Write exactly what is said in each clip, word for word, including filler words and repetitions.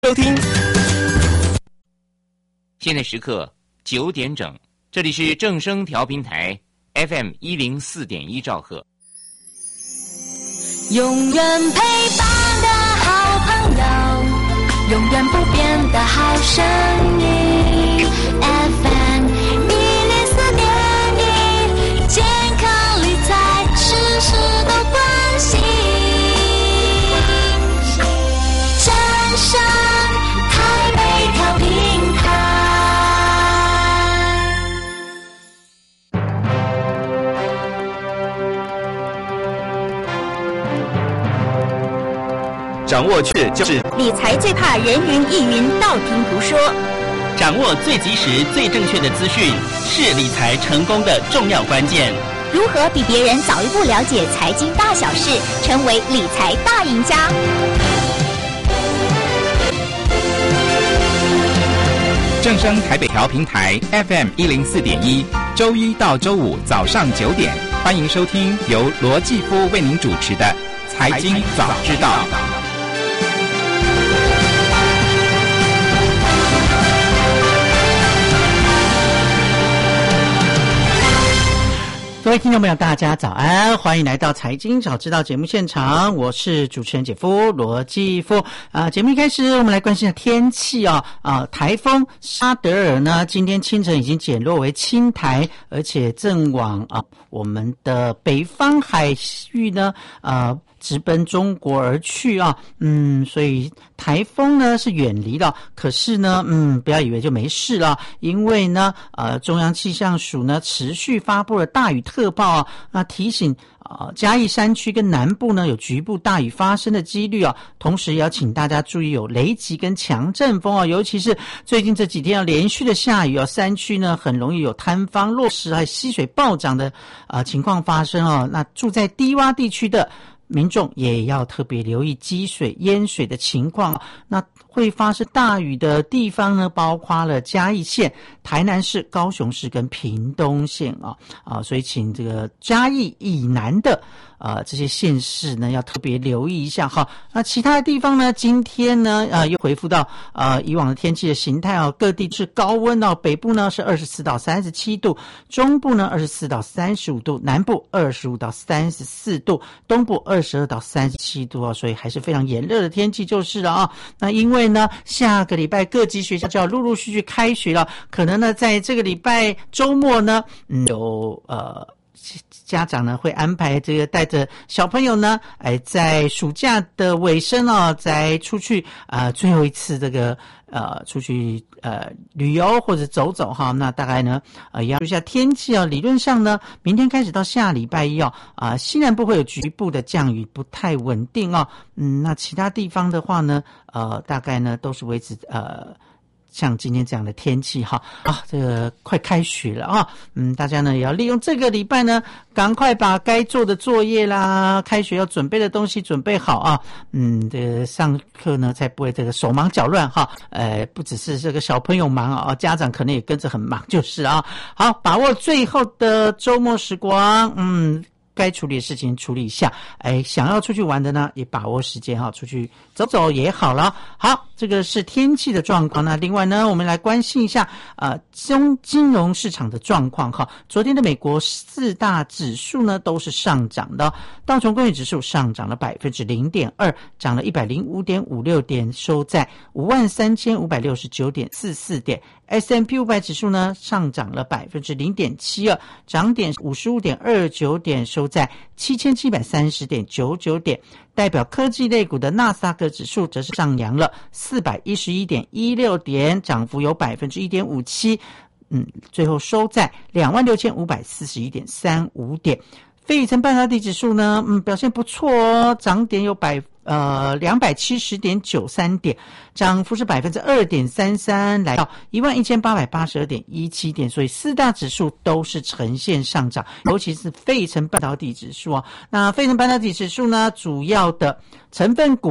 收听。现在时刻九点整，这里是正声调频台 F M 一零四点一兆赫。 永远陪伴的好朋友，永远不变的好声音 F M 一零四点一，健康理财事事都关心，正声台北调频台。 掌握趋势就是理财，最怕人云亦云、道听途说。 掌握最及时、最正确的资讯，是理财成功的重要关键。 如何比别人早一步了解财经大小事，成为理财大赢家？ 正声台北调频台 F M 一零四点一，周一到周五早上九点，欢迎收听由罗继夫为您主持的《财经早知道》。 各位听众朋友，大家早安，欢迎来到财经早知道节目现场，我是主持人姐夫罗继夫啊。节目一开始，我们来关心下天气哦啊，台风沙德尔呢，今天清晨已经减弱为轻台，而且正往啊我们的北方海域呢啊。直奔中国而去啊，嗯，所以台风呢是远离了，可是呢，嗯，不要以为就没事了，因为呢，呃，中央气象署呢持续发布了大雨特报啊，那提醒啊、呃，嘉义山区跟南部呢有局部大雨发生的几率啊，同时也要请大家注意有雷击跟强阵风啊，尤其是最近这几天要连续的下雨啊，山区呢很容易有坍方、落石还溪水暴涨的啊、呃、情况发生啊，那住在低洼地区的民众也要特别留意积水淹水的情况。那会发生大雨的地方呢，包括了嘉义县、台南市、高雄市跟屏东县啊啊，所以请这个嘉义以南的呃这些县市呢要特别留意一下哈。那其他的地方呢，今天呢呃又恢复到呃以往的天气的形态哦，各地是高温哦，北部呢是二十四到三十七度，中部呢二十四到三十五度，南部二十五到三十四度，东部二十二到三十七度哦，所以还是非常炎热的天气就是了啊。那因为呢下个礼拜各级学校就要陆陆续续开学了，可能呢在这个礼拜周末呢嗯有呃家长呢会安排这个带着小朋友呢哎在暑假的尾声哦再出去啊、呃、最后一次这个呃出去呃旅游或者走走哈。那大概呢呃也要注意一下天气哦，理论上呢明天开始到下礼拜一哦啊、呃、西南部会有局部的降雨，不太稳定哦。嗯，那其他地方的话呢呃大概呢都是维持呃像今天这样的天气哈啊，这个快开学了啊，嗯，大家呢也要利用这个礼拜呢，赶快把该做的作业啦，开学要准备的东西准备好啊，嗯，这个上课呢才不会这个手忙脚乱哈，呃，不只是这个小朋友忙啊，家长可能也跟着很忙就是啊，好，把握最后的周末时光，嗯。该处理的事情处理一下，哎，想要出去玩的呢，也把握时间哈，出去走走也好了。好，这个是天气的状况。那另外呢，我们来关心一下呃金金融市场的状况哈。昨天的美国四大指数呢都是上涨的，道琼工业指数上涨了百分之零点二，涨了一百零五点五六点，收在五万三千五百六十九点四四点。S and P 五百 指数呢上涨了百分之零点七二，涨点五十五点二九点，收在七千七百三十点九九点。代表科技类股的纳斯达克指数则是上扬了四百一十一点一六点，涨幅有百分之一点五七，嗯，最后收在两万六千五百四十一点三五点。非宇程半导体指数呢，嗯，表现不错哦，涨点有百呃两百七十点九三点，涨幅是百分之二点三三，来到一万一千八百八十二点一七点，所以四大指数都是呈现上涨，尤其是非宇程半导体指数哦。那非宇程半导体指数呢，主要的成分股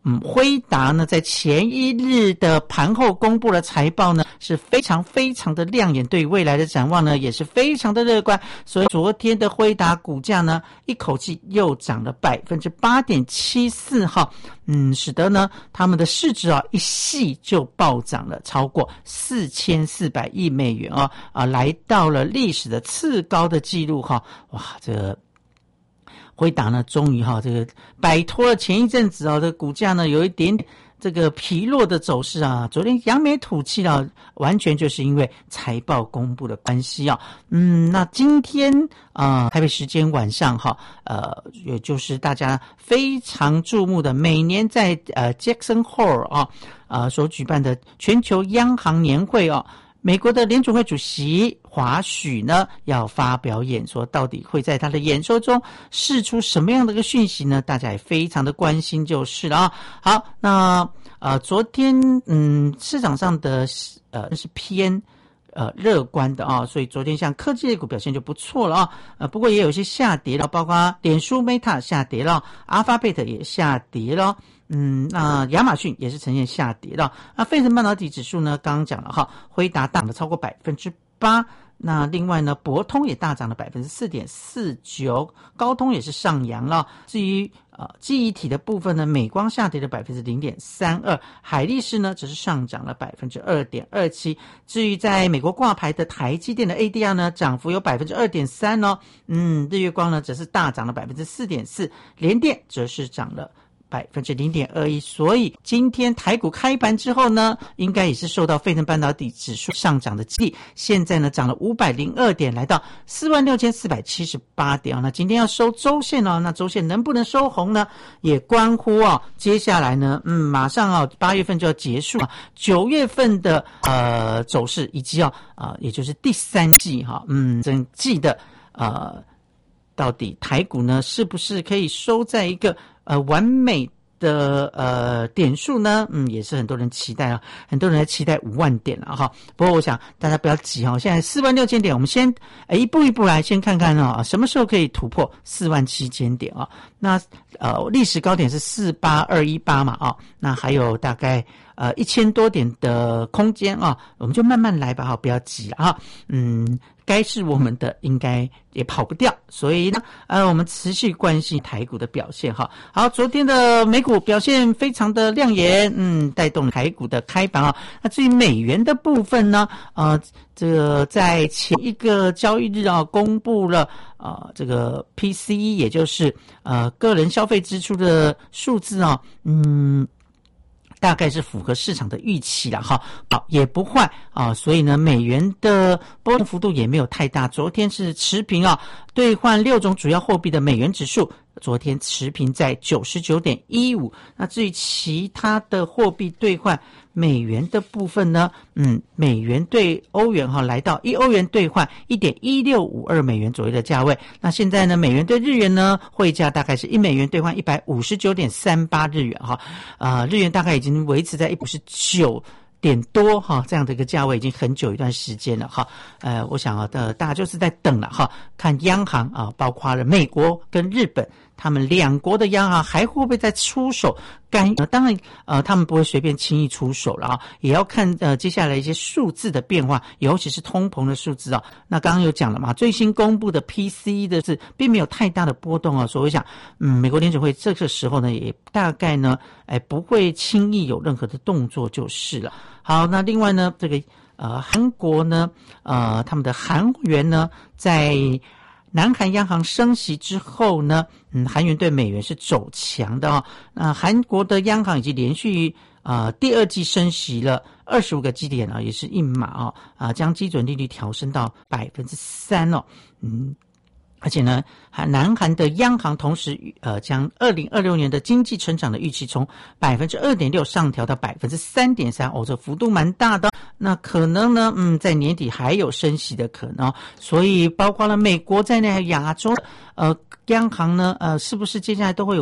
嗯，辉达呢在前一日的盘后公布了财报呢，是非常非常的亮眼，对于未来的展望呢也是非常的乐观，所以昨天的辉达股价呢一口气又涨了 百分之八点七四 哈，嗯，使得呢他们的市值啊一系就暴涨了超过四千四百亿美元啊啊，来到了历史的次高的记录哈，哇，这个辉达呢，终于哈这个摆脱了前一阵子哦，这个股价呢有一点点这个疲弱的走势啊。昨天扬眉吐气啊，完全就是因为财报公布的关系啊。嗯，那今天啊、呃，台北时间晚上哈，呃，也就是大家非常注目的每年在呃 Jackson Hole 啊啊、呃、所举办的全球央行年会啊。美国的联储会主席华许呢要发表演说，到底会在他的演说中释出什么样的一个讯息呢？大家也非常的关心就是了啊。好，那呃昨天嗯市场上的呃是偏呃乐观的啊，所以昨天像科技类股表现就不错了啊。呃不过也有一些下跌了，包括脸书 Meta 下跌了， Alphabet 也下跌了。嗯，那亚马逊也是呈现下跌的。那费城半导体指数呢，刚刚讲了哈，辉达涨了超过 百分之八。那另外呢，博通也大涨了 百分之四点四九， 高通也是上扬了。至于呃记忆体的部分呢，美光下跌了 百分之零点三二， 海力士呢则是上涨了 百分之二点二七。至于在美国挂牌的台积电的 A D R 呢，涨幅有 百分之二点三 哦。嗯，日月光呢则是大涨了 百分之四点四， 联电则是涨了百分之零点二一， 所以今天台股开盘之后呢，应该也是受到费城半导体指数上涨的激励，现在呢涨了五百零二点，来到 四万六千四百七十八 点。那今天要收周线哦，那周线能不能收红呢？也关乎哦，接下来呢，嗯，马上啊、哦，八月份就要结束，九月份的呃走势，以及啊、哦、呃，也就是第三季哈、哦，嗯，整季的呃，到底台股呢是不是可以收在一个呃，完美的呃点数呢，嗯，也是很多人期待啊，很多人在期待五万点了哈。不过我想大家不要急哈，现在四万六千点，我们先呃一步一步来，先看看啊，什么时候可以突破四万七千点啊？那呃历史高点是四八二一八嘛啊，那还有大概呃一千多点的空间啊，我们就慢慢来吧哈，不要急啊，嗯。该是我们的，应该也跑不掉，所以呢，呃，我们持续关心台股的表现哈。好，昨天的美股表现非常的亮眼，嗯，带动台股的开盘啊。那至于美元的部分呢，呃，这个在前一个交易日啊，公布了呃这个 P C E， 也就是呃个人消费支出的数字啊，嗯。大概是符合市场的预期了哈，好也不坏啊，所以呢，美元的波动幅度也没有太大。昨天是持平啊，兑换六种主要货币的美元指数，昨天持平在 九十九点一五。那至于其他的货币兑换美元的部分呢，嗯，美元兑欧元哈，来到一欧元兑换 一点一六五二美元左右的价位。那现在呢，美元兑日元呢，汇价大概是一美元兑换 一百五十九点三八日元哈，啊，日元大概已经维持在一百五十九点多哈，这样的一个价位已经很久一段时间了哈。呃，我想啊，呃，大家就是在等了哈，看央行啊，包括了美国跟日本，他们两国的央行还会不会再出手干预？当然，呃，他们不会随便轻易出手了啊，也要看呃接下来一些数字的变化，尤其是通膨的数字啊。那刚刚有讲了嘛，最新公布的 P C E 的是并没有太大的波动啊，所以我想，嗯，美国联储会这个时候呢，也大概呢，哎，不会轻易有任何的动作就是了。好，那另外呢，这个呃韩国呢，呃他们的韩元呢，在南韩央行升息之后呢，嗯，韩元对美元是走强的哦。那韩国的央行已经连续啊、呃、第二季升息了二十五个基点啊，也是一码啊啊，将基准利率调升到百分之三哦，嗯。而且呢，南韩的央行同时呃将二零二六年的经济成长的预期从 百分之二点六 上调到 百分之三点三， 哦，这幅度蛮大的。那可能呢，嗯，在年底还有升息的可能，所以包括了美国在内亚洲呃央行呢，呃，是不是接下来都会有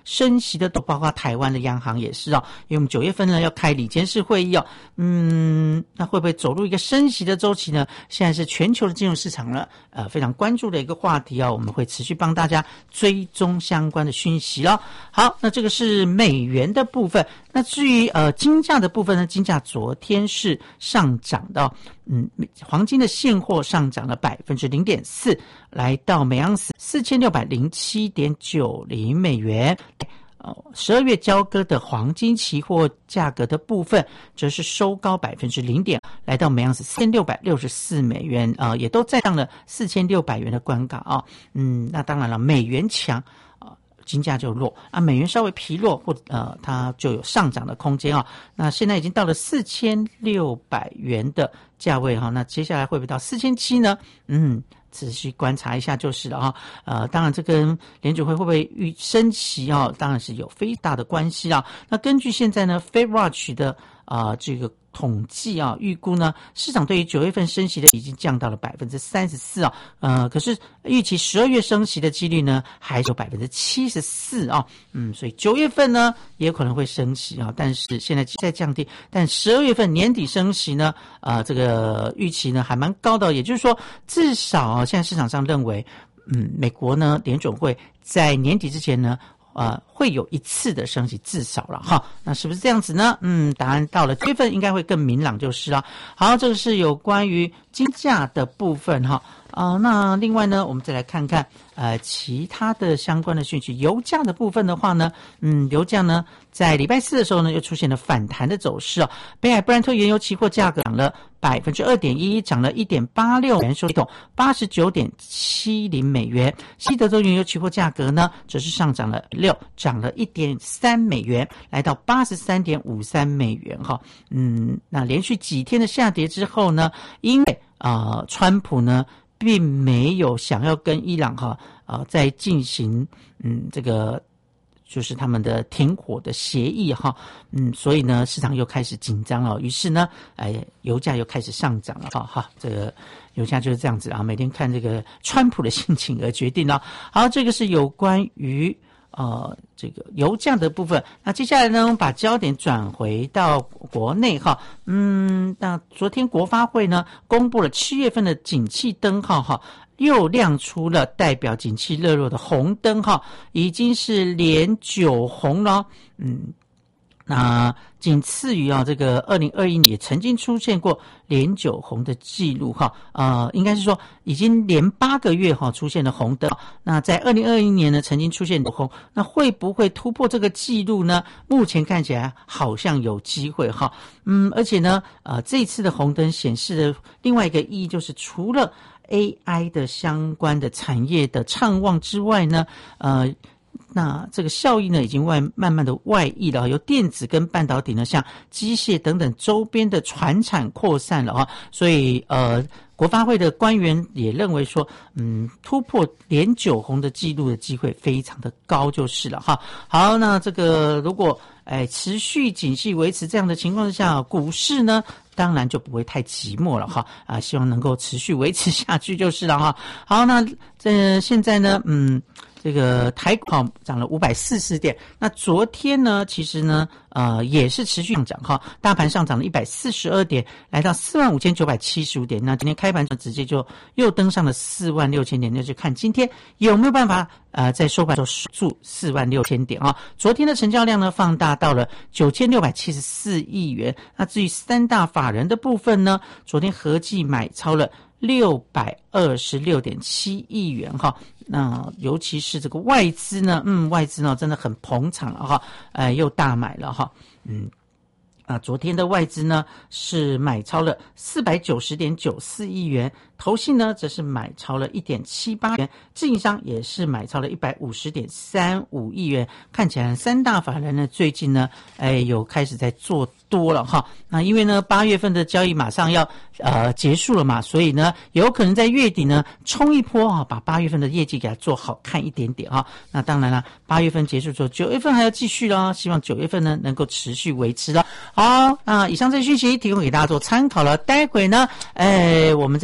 升息的都包括台湾的央行也是哦，因为我们九月份呢要开理监事会议哦，嗯，那会不会走入一个升息的周期呢？现在是全球的金融市场呢，呃，非常关注的一个话题哦，我们会持续帮大家追踪相关的讯息了。好，那这个是美元的部分。那至于呃金价的部分呢，金价昨天是上涨的、哦，嗯，黄金的现货上涨了百分之零点四，来到每盎司四千六百零七点九零美元。呃，十二月交割的黄金期货价格的部分，则是收高百分之零点，来到每盎司四千六百六十四美元，呃，也都站上了四千六百元的关卡啊、哦。嗯，那当然了，美元强。金价就弱啊，美元稍微疲弱，或呃，它就有上涨的空间啊、哦。那现在已经到了四千六百元的价位哈、哦，那接下来会不会到四千七呢？嗯，仔细观察一下就是了哈。呃，当然这跟联准会会不会预升息啊、哦，当然是有非常大的关系啊。那根据现在呢 ，FedWatch 的啊、呃、这个统计啊，预估呢，市场对于九月份升息的已经降到了百分之三十四啊，呃，可是预期十二月升息的几率呢，还有百分之七十四啊，嗯，所以九月份呢也有可能会升息啊，但是现在在降低，但十二月份年底升息呢，呃，这个预期呢还蛮高的，也就是说，至少啊，现在市场上认为，嗯，美国呢联准会在年底之前呢。呃，会有一次的升息，至少了哈。那是不是这样子呢？嗯，答案到了九月份应该会更明朗就是了。好，这个是有关于金价的部分哈。啊、呃，那另外呢，我们再来看看呃其他的相关的讯息。油价的部分的话呢，嗯，油价呢在礼拜四的时候呢又出现了反弹的走势哦。北海布兰特原油期货价格涨了百分之二点一，涨了一点八六元，收一桶八十九点七零美元。西德州原油期货价格呢则是上涨了六，涨了一点三美元，来到八十三点五三美元哈。嗯，那连续几天的下跌之后呢，因为啊、呃，川普呢。并没有想要跟伊朗哈啊、呃、在进行嗯这个就是他们的停火的协议哈嗯所以呢市场又开始紧张了，于是呢哎油价又开始上涨了哈哈这个油价就是这样子啊，每天看这个川普的心情而决定了。好，这个是有关于。呃，这个油价的部分，那接下来呢，我们把焦点转回到国内哈。嗯，那昨天国发会呢公布了七月份的景气灯号哈，又亮出了代表景气热络的红灯哈，已经是连九红了。嗯。那仅次于啊，这个二零二一年也曾经出现过连九红的记录哈，呃，应该是说已经连八个月哈出现了红灯。那在二零二一年呢，曾经出现九红，那会不会突破这个记录呢？目前看起来好像有机会哈，嗯，而且呢，呃，这一次的红灯显示的另外一个意义就是，除了 A I 的相关的产业的畅旺之外呢，呃。那这个效益呢，已经外慢慢的外溢了，由电子跟半导体呢，像机械等等周边的传产扩散了啊，所以呃，国发会的官员也认为说，嗯，突破连九红的记录的机会非常的高，就是了哈。好，那这个如果哎持续景气维持这样的情况之下，股市呢，当然就不会太寂寞了哈啊，希望能够持续维持下去就是了哈。好，那这现在呢，嗯。这个台股涨了五百四十点，那昨天呢，其实呢，呃，也是持续上涨哈，大盘上涨了一百四十二点，来到四万五千九百七十五点。那今天开盘直接就又登上了四万六千点，那就看今天有没有办法呃在收盘的时候守住四万六千点啊。昨天的成交量呢放大到了九千六百七十四亿元。那至于三大法人的部分呢，昨天合计买超了六百二十六点七亿元哈。那尤其是这个外资呢，嗯，外资呢真的很捧场了哈，呃，又大买了哈，嗯，啊，昨天的外资呢是买超了四百九十点九四亿元，投信呢则是买超了一点七八元，自营商也是买超了一百五十点三五亿元。看起来三大法人呢最近呢，哎，有开始在做多了哈。那因为呢八月份的交易马上要呃结束了嘛，所以呢有可能在月底呢冲一波啊，把八月份的业绩给它做好看一点点哈。那当然了，八月份结束之后，九月份还要继续啦，希望九月份呢能够持续维持了。好，那以上这些讯息提供给大家做参考了。待会呢，哎，我们在礼拜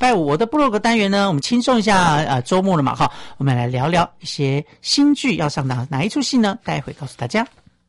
拜五我的部落格单元呢，我们轻松一下，呃，周末了嘛，哈，我们来聊聊一些新剧要上哪哪一出戏呢？待会告诉大家。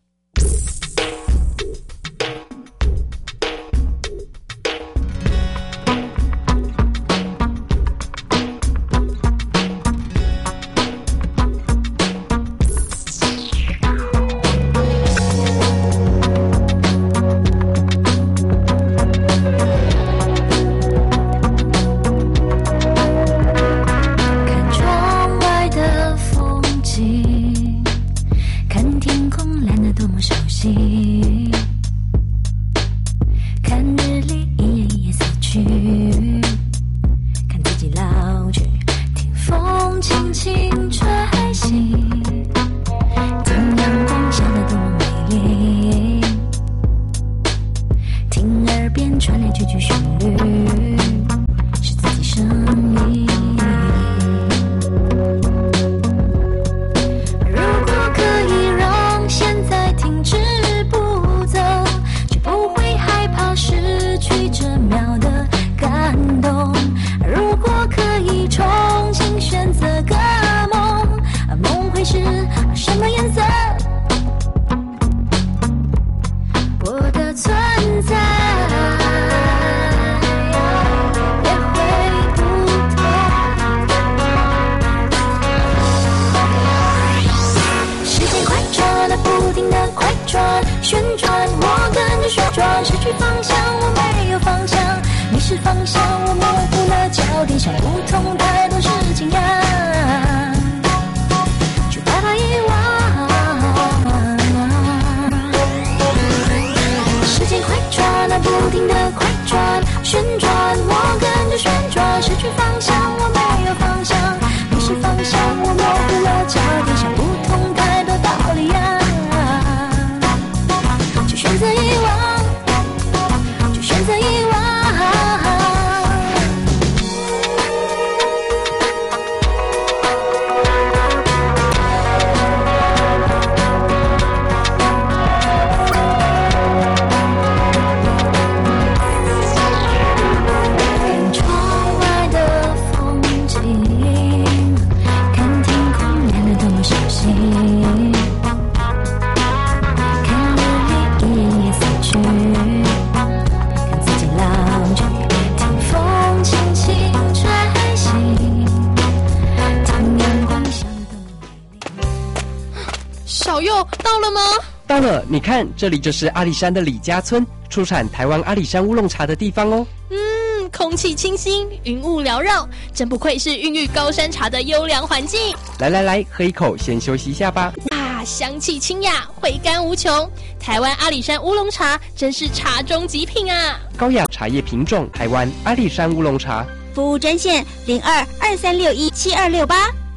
到了，你看，这里就是阿里山的李家村，出产台湾阿里山乌龙茶的地方哦。 嗯，空气清新，云雾缭绕，真不愧是孕育高山茶的优良环境。 来来来，喝一口，先休息一下吧。 啊，香气清雅，回甘无穷。台湾阿里山乌龙茶真是茶中极品啊！ 高雅茶叶品种，台湾阿里山乌龙茶。 服务专线零二二三六一七二六八。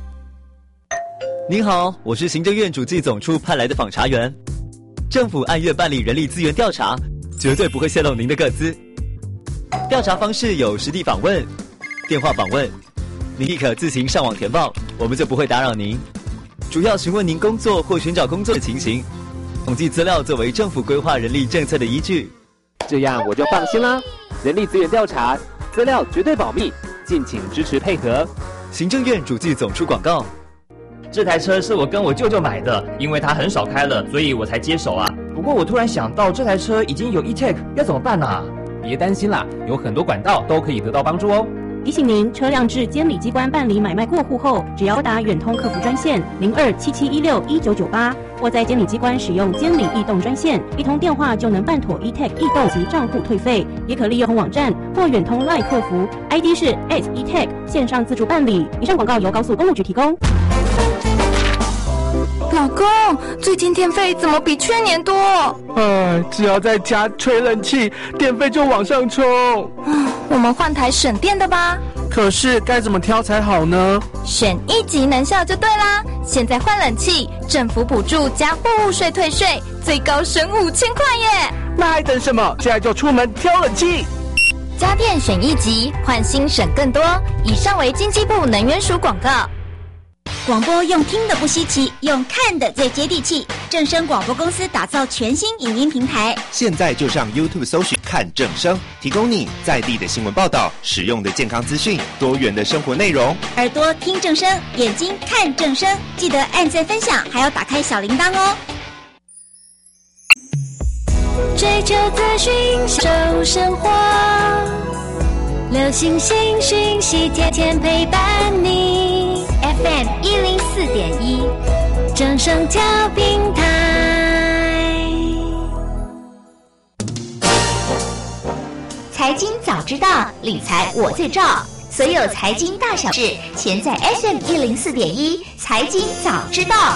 您好，我是行政院主计总处派来的访查员。政府按月办理人力资源调查，绝对不会泄露您的个资。调查方式有实地访问、电话访问，您亦可自行上网填报，我们就不会打扰您。主要询问您工作或寻找工作的情形，统计资料作为政府规划人力政策的依据。 这样我就放心啦。人力资源调查，资料绝对保密，敬请支持配合。 行政院主计总处广告。 这台车是我跟我舅舅买的，因为他很少开了，所以我才接手啊。不过我突然想到，这台车已经有 E-Tech， 要怎么办啊？ 别担心啦，有很多管道都可以得到帮助哦。 提醒您，车辆至监理机关办理买卖过户后，只要打远通客服专线零二七七一六一九九八，或在监理机关使用监理易动专线，一通电话就能办妥 E-Tech 易动及账户退费。也可利用网站或远通 LINE 客服 ，I D 是 at E-Tech 线上自助办理。以上广告由高速公路局提供。 老公，最近电费怎么比去年多？ 哎，只要在家吹冷气，电费就往上冲。 我们换台省电的吧。 可是该怎么挑才好呢？ 选一级能效就对啦！现在换冷气，政府补助加货物税退税，最高省五千块耶！ 那还等什么？现在就出门挑冷气。 家电选一级，换新省更多。以上为经济部能源署广告。 广播用听的不稀奇，用看的最接地气。正声广播公司打造全新影音平台， 现在就上 YouTube 搜寻看正声，提供你在地的新闻报道、实用的健康资讯、多元的生活内容。 耳朵听正声，眼睛看正声，记得按赞分享，还要打开小铃铛哦。 追求资讯，享受生活，流行新讯息，天天陪伴你。F M 一零四点一，正声调频台。 财经早知道，理财我最照。所有财经大小事，全在 F M 一零四点一，财经早知道。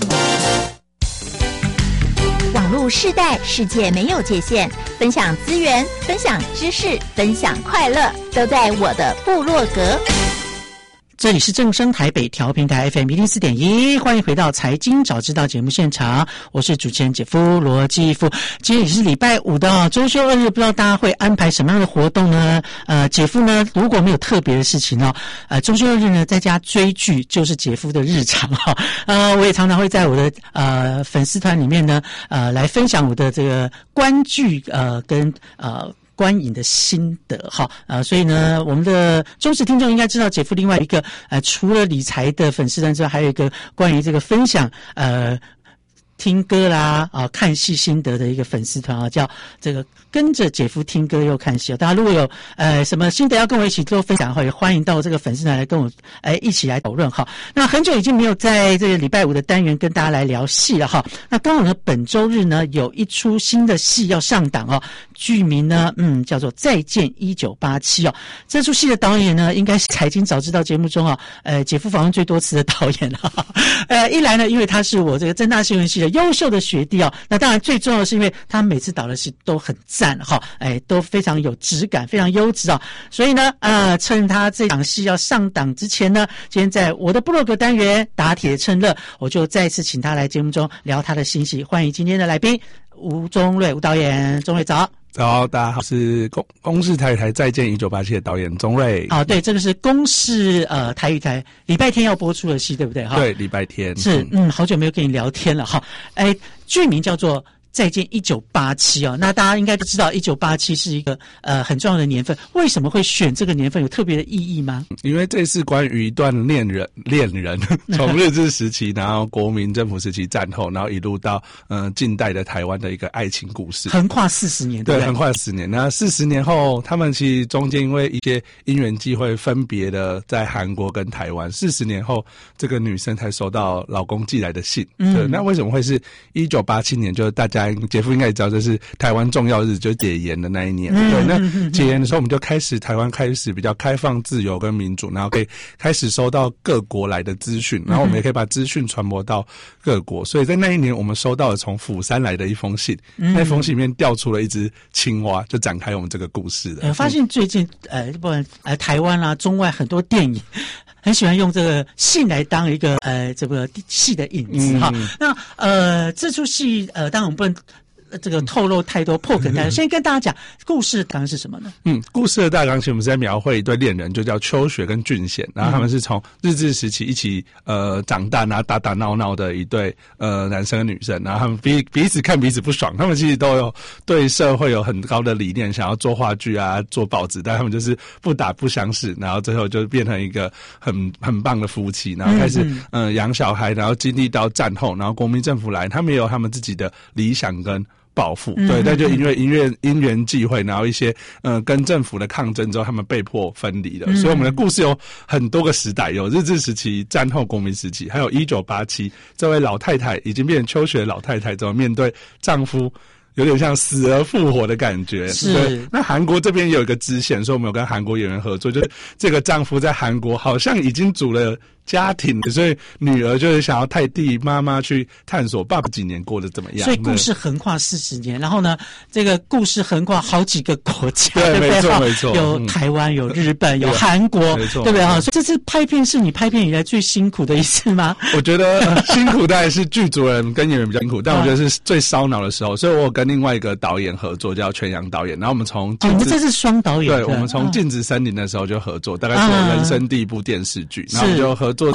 网络世代，世界没有界限，分享资源，分享知识，分享快乐，都在我的部落格。 这里是正声台北调频台 F M 一零四点一，欢迎回到财经早知道节目现场，我是主持人姐夫罗继夫。今天也是礼拜五的哦，周休二日，不知道大家会安排什么样的活动呢？呃，姐夫呢，如果没有特别的事情哦，呃，周休二日呢，在家追剧就是姐夫的日常哈、哦。呃，我也常常会在我的呃粉丝团里面呢，呃，来分享我的这个观剧呃跟呃。观影的心得哈，呃，所以呢，我们的忠实听众应该知道，姐夫另外一个呃，除了理财的粉丝团之外，还有一个关于这个分享呃听歌啦啊、呃、看戏心得的一个粉丝团啊，叫这个跟着姐夫听歌又看戏。大家如果有呃什么心得要跟我一起做分享的话，也欢迎到这个粉丝团来跟我哎一起来讨论哈。那很久已经没有在这个礼拜五的单元跟大家来聊戏了哈。那刚好呢，本周日呢有一出新的戏要上档哦，剧名呢嗯叫做《再见一九八七》哦。这出戏的导演呢，应该是财经早知道节目中啊，呃姐夫访问最多次的导演哈。呃一来呢，因为他是我这个政大新闻系的优秀的学弟哦，那当然最重要的是因为他每次导的戏都很赞哈，哎都非常有质感，非常优质啊、哦。所以呢，呃，趁他这场戏要上档之前呢，今天在我的部落格单元打铁趁热，我就再次请他来节目中聊他的新戏。欢迎今天的来宾吴宗瑞吴导演，宗瑞早。 早，大家好，是公公视台语台再见一九八七的导演宗瑞。 哦，对，这个是公视呃台语台礼拜天要播出的戏，对不对？哈， 对，礼拜天是嗯，好久没有跟你聊天了哈。哎，剧名叫做再见一九八七哦，那大家应该都知道一九八七是一个呃很重要的年份，为什么会选这个年份？有特别的意义吗？ 因为这是关于一段恋人恋人从日治时期，然后国民政府时期战后，然后一路到呃近代的台湾的一个爱情故事， 横跨四十年，对不对？ 对，横跨十年。那四十年后，他们其实中间因为一些因缘际会，分别的在韩国跟台湾。四十年后，这个女生才收到老公寄来的信。嗯，对。那为什么会是一九八七年？就是大家。姐夫应该也知道，这是台湾重要日，就是解严的那一年。嗯、对，那解严的时候，我们就开始台湾开始比较开放、自由跟民主，然后可以开始收到各国来的资讯，然后我们也可以把资讯传播到各国。所以在那一年，我们收到了从釜山来的一封信，嗯、那封信里面调出了一只青蛙，就展开我们这个故事的。 我发现最近呃，不管呃台湾啊、中外很多电影。很喜欢用这个信来当一个呃这个戏的引子哈、嗯。那呃这出戏呃当然我们不能这个透露太多破梗，但是先跟大家讲故事大纲是什么呢？ 嗯，故事的大纲其实我们是在描绘一对恋人，就叫秋雪跟俊贤，然后他们是从日治时期一起呃长大，然后打打闹闹的一对呃男生跟女生，然后他们彼彼此看彼此不爽，他们其实都有对社会有很高的理念，想要做话剧啊、做报纸，但他们就是不打不相识，然后最后就变成一个很很棒的夫妻，然后开始嗯、呃、养小孩，然后经历到战后，然后国民政府来，他们也有他们自己的理想跟报复，对，但就因为因为因缘际会，然后一些呃跟政府的抗争之后，他们被迫分离了。嗯、所以我们的故事有很多个时代，有日治时期、战后国民时期，还有一九八七，这位老太太已经变成秋雪老太太，怎么面对丈夫？有点像死而复活的感觉。 是。 那韩国这边有一个支线，所以我们有跟韩国演员合作，就是这个丈夫在韩国好像已经组了家庭，所以女儿就是想要带弟妈妈去探索爸爸几年过得怎么样。 所以故事横跨四十年，然后呢，这个故事横跨好几个国家， 对， 对不对？ 没错没错， 有台湾、有日本、有韩国， 没错， 对不对啊？所以这次拍片是你拍片以来最辛苦的一次吗？ 我觉得、呃、辛苦当然是剧组人跟演员比较辛苦，但我觉得是最烧脑的时候。所以我跟另外一个导演合作，叫全阳导演，然后我们从哦，你们这是双导演， 对，我们从《禁止森林》的时候就合作，大概是我人生第一部电视剧，然后我们就合作的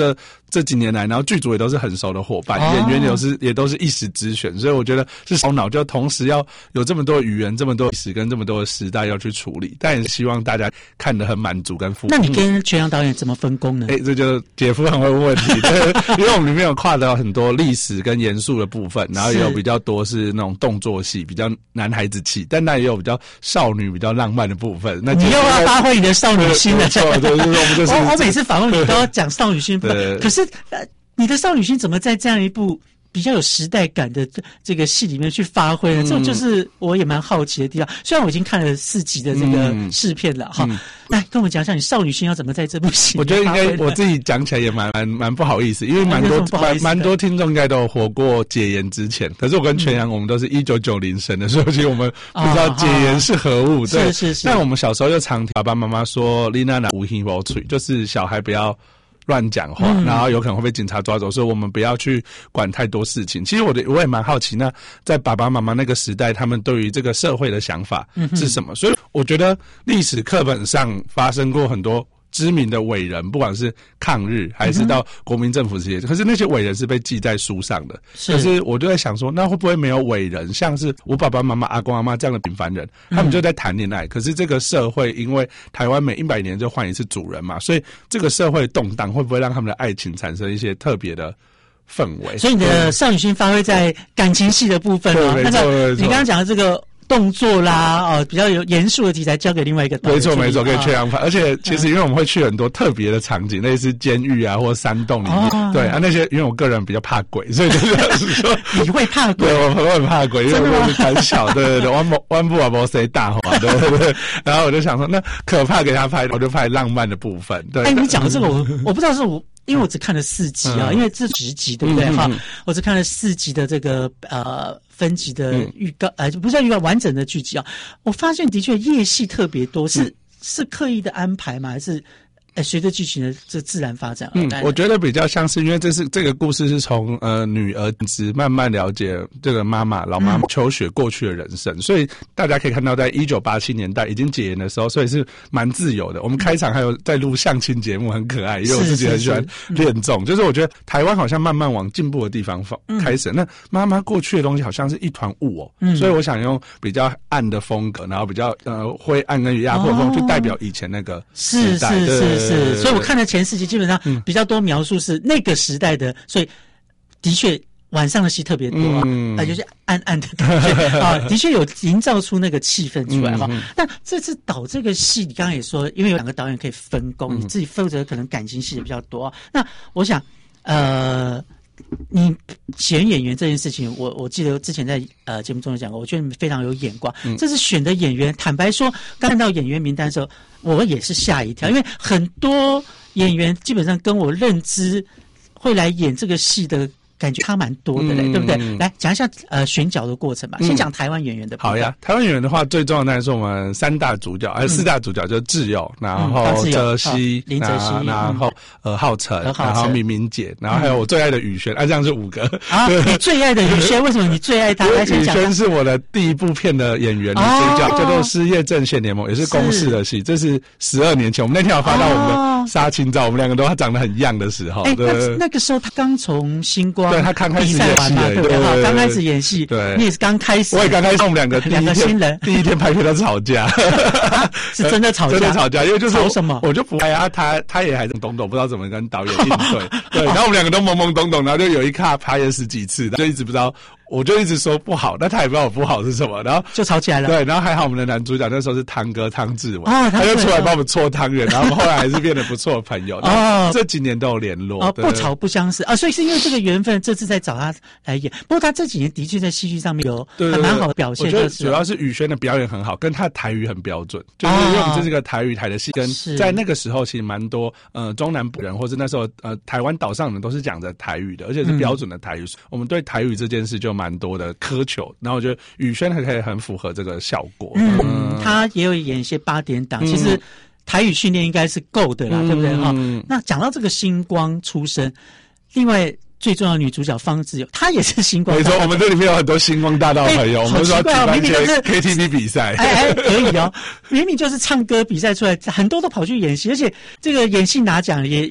这几年来，然后剧组也都是很熟的伙伴， 哦、 演员也都是也都是一时之选，所以我觉得是烧脑，就同时要有这么多语言、这么多历史跟这么多的时代要去处理，但也是希望大家看得很满足跟富足。 那你跟全阳导演怎么分工呢？ 哎、欸，这就姐夫很会问问题，对，因为我们里面有跨到很多历史跟严肃的部分，然后也有比较多是那种动作戏，比较男孩子气，但那也有比较少女、比较浪漫的部分。那你又要发挥你的少女心了， 对对对，我们就是我我每次访问你都要讲少女心，可是呃，你的少女心怎么在这样一部比较有时代感的这个戏里面去发挥呢？嗯、这种就是我也蛮好奇的地方。虽然我已经看了四集的这个试片了哈，嗯、来跟我们讲讲你少女心要怎么在这部戏。 我觉得应该我自己讲起来也蛮蛮蛮不好意思，因为蛮多蛮蛮多听众应该都有活过解严之前，可是我跟全阳我们都是一九九零生的，所以其实我们不知道解严是何物。 哦、对，是是是。 但我们小时候就常听爸爸妈妈说，你那那无心无嘴，就是小孩不要乱讲话，嗯、然后有可能会被警察抓走，所以我们不要去管太多事情。其实我的我也蛮好奇，那在爸爸妈妈那个时代，他们对于这个社会的想法是什么？嗯、所以我觉得历史课本上发生过很多知名的伟人，不管是抗日还是到国民政府时期，嗯、可是那些伟人是被记在书上的。是可是我就在想说，那会不会没有伟人，像是我爸爸妈妈、阿公阿妈这样的平凡人，他们就在谈恋爱，嗯、可是这个社会因为台湾每一百年就换一次主人嘛，所以这个社会动荡会不会让他们的爱情产生一些特别的氛围？ 所以你的少女心发挥在感情戏的部分哦。那个你刚刚讲的这个动作啦，哦，比较有严肃的题材交给另外一个导演。 没错没错，可以去安排。而且其实因为我们会去很多特别的场景，类似监狱啊或山洞里面，哦、对啊那些，因为我个人比较怕鬼，所以就是说你会怕鬼， 对，我很很怕鬼，因为我是胆小，对对对，弯不弯不啊不谁大话，对对对。然后我就想说，那可怕给他拍，我就拍浪漫的部分。对， 哎，你讲的这个我我不知道是我。因为我只看了四集啊，嗯、因为这十集对不对哈？嗯嗯、我只看了四集的这个呃分集的预告，呃不是预告完整的剧集啊。我发现的确夜戏特别多，是、嗯、是刻意的安排吗？还是？哎，随着剧情的这自然发展， 嗯，我觉得比较像是因为这是这个故事是从呃女儿子慢慢了解这个妈妈老妈妈秋雪过去的人生，嗯、所以大家可以看到，在一九八七年代已经解严的时候，所以是蛮自由的。我们开场还有在录相亲节目，很可爱，因为我自己很喜欢恋综，就是我觉得台湾好像慢慢往进步的地方开始。嗯、那妈妈过去的东西好像是一团雾哦，嗯、所以我想用比较暗的风格，然后比较呃灰暗跟压迫风，哦、去代表以前那个时代。 是是是。是，所以我看了前四集，基本上比较多描述是那个时代的，所以的确晚上的戏特别多啊，嗯、呃，就是暗暗的感觉啊，的确有营造出那个气氛出来哈。嗯、那这次导这个戏，你刚刚也说，因为有两个导演可以分工，嗯、你自己负责可能感情戏也比较多。那我想，呃。你选演员这件事情，我我记得之前在呃节目中有讲过，我觉得你们非常有眼光。嗯、这次选的演员，坦白说，刚看到演员名单的时候，我也是吓一跳，因为很多演员基本上跟我认知会来演这个戏的感觉差蛮多的嘞，嗯、对不对？来讲一下呃选角的过程吧。嗯、先讲台湾演员的部分。 好呀，台湾演员的话，最重要的当然是我们三大主角，还是四大主角，就是智友，然后哲熙， 林哲熙， 然后呃浩辰，然后明明姐，然后还有我最爱的宇轩，啊，这样是五个。 啊，你最爱的宇轩，为什么你最爱他？ 宇轩是我的第一部片的演员，女主角叫做《失业阵线联盟》，也是公视的戏，这是十二年前，我们那天有发到我们的杀青照，我们两个都长得很样的时候。 哎，那那个时候他刚从星光。 对他刚开始演戏， 对不对？哈，刚开始演戏， 对， 你也是刚开始， 我也刚开始。我们两个两个新人， 第一天拍片都吵架， 啊、是真的吵架， 真的吵架，因为就是吵什么， 我就不爱啊，他他也还是懂懂，不知道怎么跟导演应对，对，然后我们两个都懵懵懂懂，然后就有一卡拍了十几次，就一直不知道。我就一直说不好，但他也不知道我不好是什么，然后就吵起来了。 对，然后还好我们的男主角那时候是汤哥汤志文，哦，他就出来帮我们搓汤圆，然后我们后来还是变得不错的朋友。哦，这几年都有联络。 哦，不吵不相识啊，所以是因为这个缘分，这次在找他来演。不过他这几年的确在戏剧上面有还蛮好的表现。 我觉得主要是宇轩的表演很好，跟他的台语很标准，就是因为我们这是个台语台的戏，跟在那个时候其实蛮多呃中南部人或者那时候呃台湾岛上人都是讲着台语的，而且是标准的台语。嗯、我们对台语这件事就蛮多的苛求，然后我觉得宇轩还可以很符合这个效果。 嗯，嗯他也有演一些八点档，嗯、其实台语训练应该是够的啦，嗯、对不对哈？那讲到这个星光出身，另外最重要的女主角方志友，她也是星光大道。 没错，我们这里面有很多星光大道朋友， 欸、 我们说举办一些 K T V 比赛， 哎哎，可以哦，明明就是唱歌比赛出来，很多都跑去演戏，而且这个演戏拿奖也也。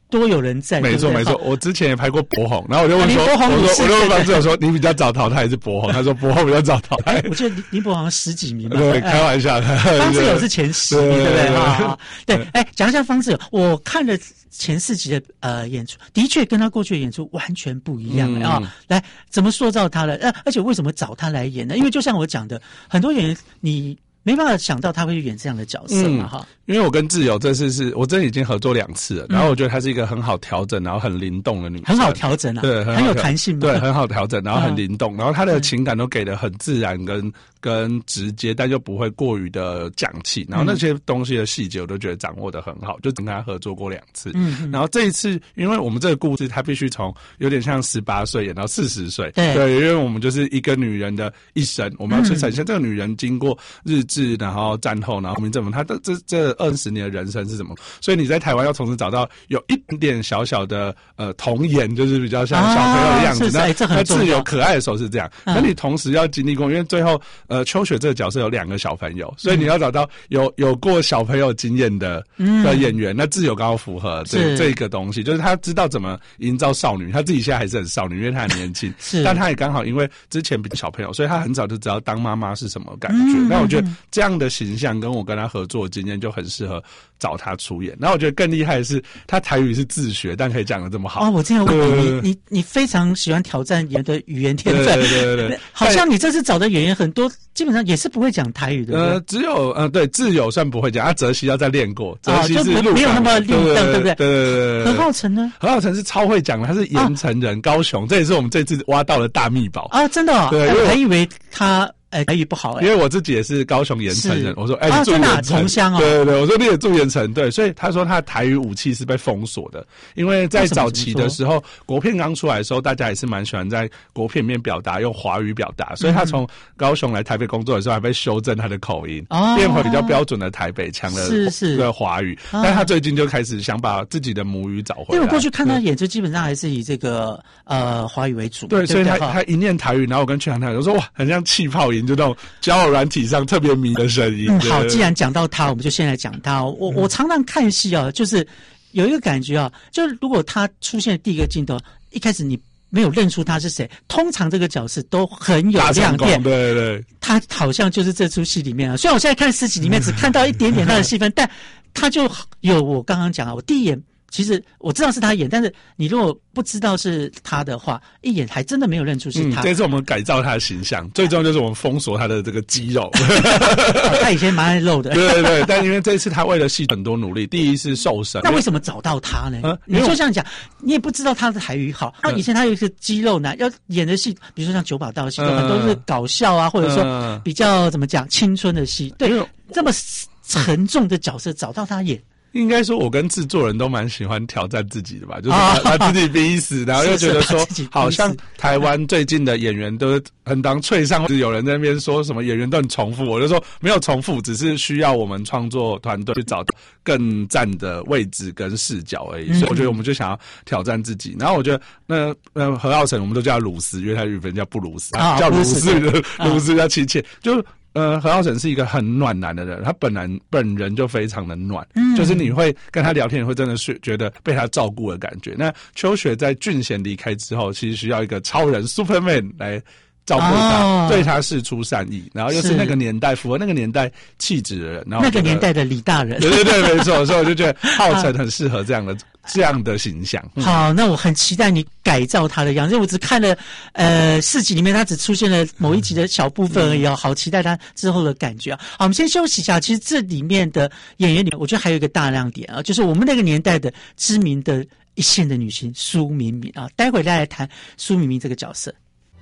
多有人在。 没错没错，我之前也拍过柏宏，然后我就问说， 啊、 我说我就问方志友说，你比较早淘汰还是柏宏？他说柏宏比较早淘汰。 我觉得林林柏宏十几名吧。 对，开玩笑。 方志友是前十名，对不对？啊，对，哎，讲一下方志友，我看了前四集的呃演出，的确跟他过去的演出完全不一样啊、嗯哦。来，怎么塑造他的？呃，而且为什么找他来演呢？因为就像我讲的，很多演员你没办法想到他会演这样的角色嘛，哈、嗯。 因为我跟志友这次是我真的已经合作两次了，然后我觉得她是一个很好调整，然后很灵动的女生， 很好调整啊， 对， 很有弹性嘛， 对，很好调整，然后很灵动，然后她的情感都给得很自然跟跟直接，但又不会过于的讲气，然后那些东西的细节我都觉得掌握得很好，就跟她合作过两次，嗯，然后这一次，因为我们这个故事她必须从有点像十八岁演到四十岁，对，对，因为我们就是一个女人的一生，我们要去呈现这个女人经过日治，然后战后，然后国民政府，她的这这二十年的人生是什么？所以你在台湾要从此找到有一点点小小的呃童颜，就是比较像小朋友的样子。啊、那那自由可爱的时候是这样，那、嗯、你同时要经历过，因为最后呃秋雪这个角色有两个小朋友，所以你要找到有有过小朋友经验的、嗯、的演员。那自由刚好符合这这个东西，就是他知道怎么营造少女，他自己现在还是很少女，因为他很年轻，是，但他也刚好因为之前比小朋友，所以他很早就知道当妈妈是什么感觉。嗯、那我觉得这样的形象跟我跟他合作的经验就很适合找他出演。然后我觉得更厉害的是，他台语是自学，但可以讲得这么好。 哦，我这样问你，你你你非常喜欢挑战演的语言天分， 对对对对， 好像你这次找的演员很多，基本上也是不会讲台语的。 呃，只有呃对自由算不会讲，啊哲熙要再练过，哲熙是没有那么溜的，对不对？ 对对对。 何浩晨呢？ 何浩晨是超会讲的，他是盐城人，高雄，这也是我们这次挖到的大秘宝啊！真的、哦，对，我还以为他。哎，台语不好哎、欸， 因为我自己也是高雄盐城人，我说哎， 啊、 你住盐城， 同乡哦， 对对对，我说你也住盐城，对，所以他说他的台语武器是被封锁的，因为在早期的时候，国片刚出来的时候，大家也是蛮喜欢在国片里面表达用华语表达，所以他从高雄来台北工作的时候，还被修正他的口音，哦、变回比较标准的台北腔的是是的华语，哦、但他最近就开始想把自己的母语找回来。 因为我过去看他演，就基本上还是以这个呃华语为主， 对， 对所以他他一念台语，然后我跟全航台我说哇，很像气泡音，就那种。交友软体上特别迷的声音。 嗯，好，既然讲到他，我们就先来讲他。我我常常看戏啊，就是有一个感觉啊，就是如果他出现第一个镜头，一开始你没有认出他是谁，通常这个角色都很有亮点。 对对， 他好像就是这出戏里面啊。虽然我现在看四集里面只看到一点点他的戏份，但他就有我刚刚讲啊，我第一眼。其实我知道是他演，但是你如果不知道是他的话，一眼还真的没有认出是他。 嗯、这次我们改造他的形象，最重要就是我们封锁他的这个肌肉。 哦、他以前蛮爱露的。 对对对，但因为这次他为了戏很多努力，第一是瘦身。 那为什么找到他呢？嗯、你就这样讲，你也不知道他的台语好。那、嗯、以前他有一个肌肉男，要演的戏，比如说像九把刀的戏，嗯、很多是搞笑啊，或者说比较怎么讲青春的戏。对，这么沉重的角色找到他演。 应该说，我跟制作人都蛮喜欢挑战自己的吧，就是把他自己逼死，然后又觉得说，好像台湾最近的演员都很当脆上，或者有人在那边说什么演员都很重复，我就说没有重复，只是需要我们创作团队去找更赞的位置跟视角而已。所以我觉得我们就想要挑战自己。然后我觉得那那何浩晨我们都叫他鲁斯，因为他日本叫布鲁斯，叫鲁斯，鲁斯叫亲切，就。呃，何浩晨是一个很暖男的人，他本来本人就非常的暖，嗯，就是你会跟他聊天，你会真的是觉得被他照顾的感觉。那秋雪在俊贤离开之后，其实需要一个超人 Superman 来照顾他，哦、对他释出善意，然后又是那个年代符合那个年代气质的人，然后那个年代的李大人， 对对对，没错，所以我就觉得浩晨很适合这样的。这样的形象。 嗯、好，那我很期待你改造他的样子，因为我只看了呃四集里面，他只出现了某一集的小部分而已哦，好期待他之后的感觉啊。好，我们先休息一下。其实这里面的演员里面，我觉得还有一个大亮点啊，就是我们那个年代的知名的一线的女星苏明明啊，待会再来谈苏明明这个角色。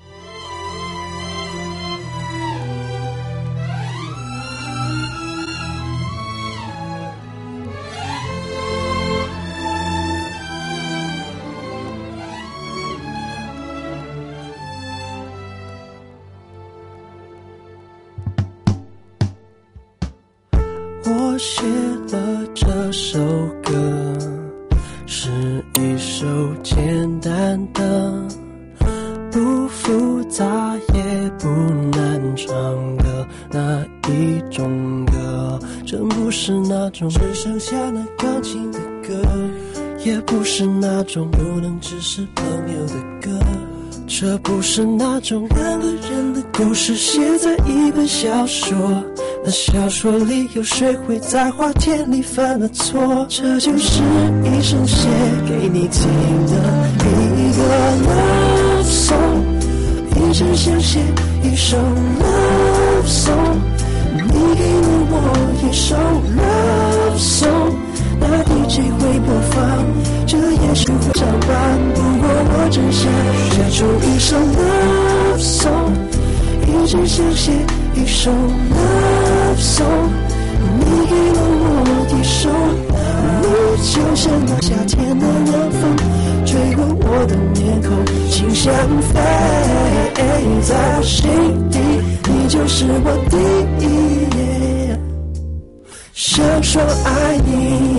我写了这首歌，是一首简单的，不复杂也不难唱的那一种歌，真不是那种只剩下那钢琴的歌， 也不是那种不能只是朋友的歌，这不是那种两个人的故事写在一本小说，那小说里有谁会在花田里犯了错？这就是一生写给你听的一个 love song， 一直想写一首 love song， 你给了我一首 love song，那 D J 会播放，这也许会上班，不过我真想写出一首 love song， 一直想写一首 love song， 你给了我一首，你就像那夏天的凉风，吹过我的面孔，心像飞，在我心底，你就是我第一，想说爱你。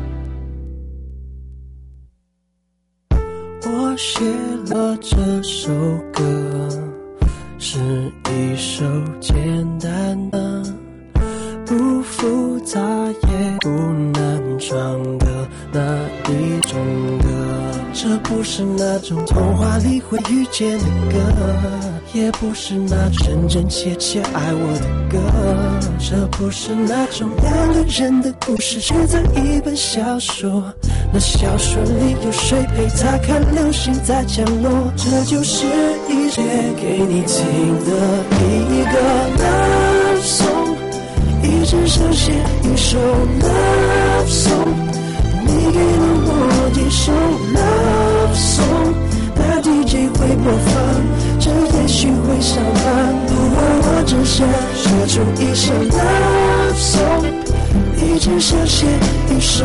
我写了这首歌，是一首简单的，不复杂也不难唱的那一种歌，这不是那种童话里会遇见的歌，也不是那种真真切切爱我的歌，这不是那种两个人的故事写在一本小说，那小说里有谁陪他看流星在降落，这就是一写给你听的一个 love song， 一直想写一首 love song， 你给了我一首 love song， 那 D J 会播放，这也许会上班，不过我只想写出一首 love song， 一直想写一首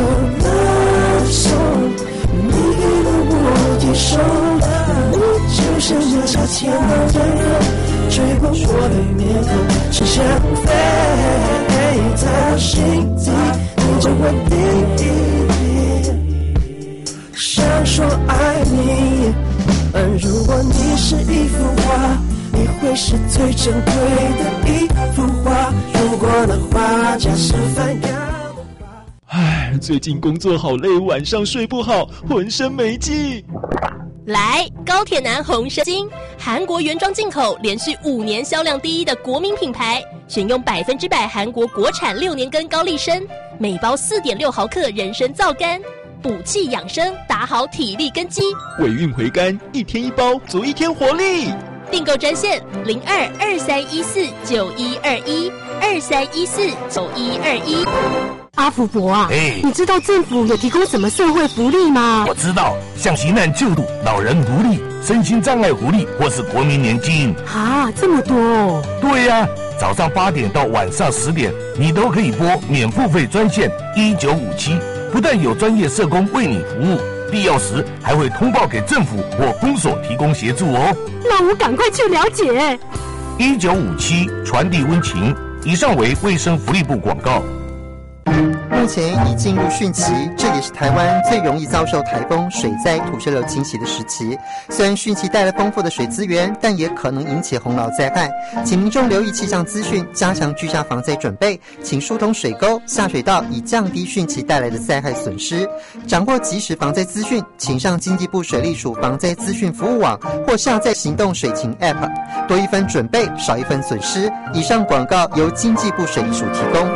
love song， 你给了我一首，你就像那夏天的凉风，吹过我的面孔，是想飞，在我心底，你就我第一，想说爱你。嗯，如果你是一幅画，你会是最珍贵的一幅画，如果那画家是梵高。 唉，最近工作好累，晚上睡不好，浑身没劲。 来，高铁男红参金，韩国原装进口，连续五年销量第一的国民品牌，选用百分之百韩国国产六年根高丽参，每包四点六毫克人参皂苷，补气养生，打好体力根基。 尾韵回甘，一天一包，足一天活力。 订购专线零二二三一四九一二一二三一四九一二一。 阿福伯啊， 哎， 你知道政府有提供什么社会福利吗？ 我知道，像刑难救度、老人福利、身心障碍福利或是国民年金。 啊，这么多哦！ 对呀、啊，早上八点到晚上十点，你都可以拨免付费专线一九五七，不但有专业社工为你服务，必要时还会通报给政府或公所提供协助哦。 那我赶快去了解。 一九五七传递温情。以上为卫生福利部广告。 目前已进入汛期，这也是台湾最容易遭受台风、水灾、土石流侵袭的时期。虽然汛期带来丰富的水资源，但也可能引起洪涝灾害，请民众留意气象资讯，加强居家防灾准备，请疏通水沟、下水道，以降低汛期带来的灾害损失。掌握即时防灾资讯，请上经济部水利署防灾资讯服务网或下载行动水情 App， 多一分准备，少一分损失。以上广告由经济部水利署提供。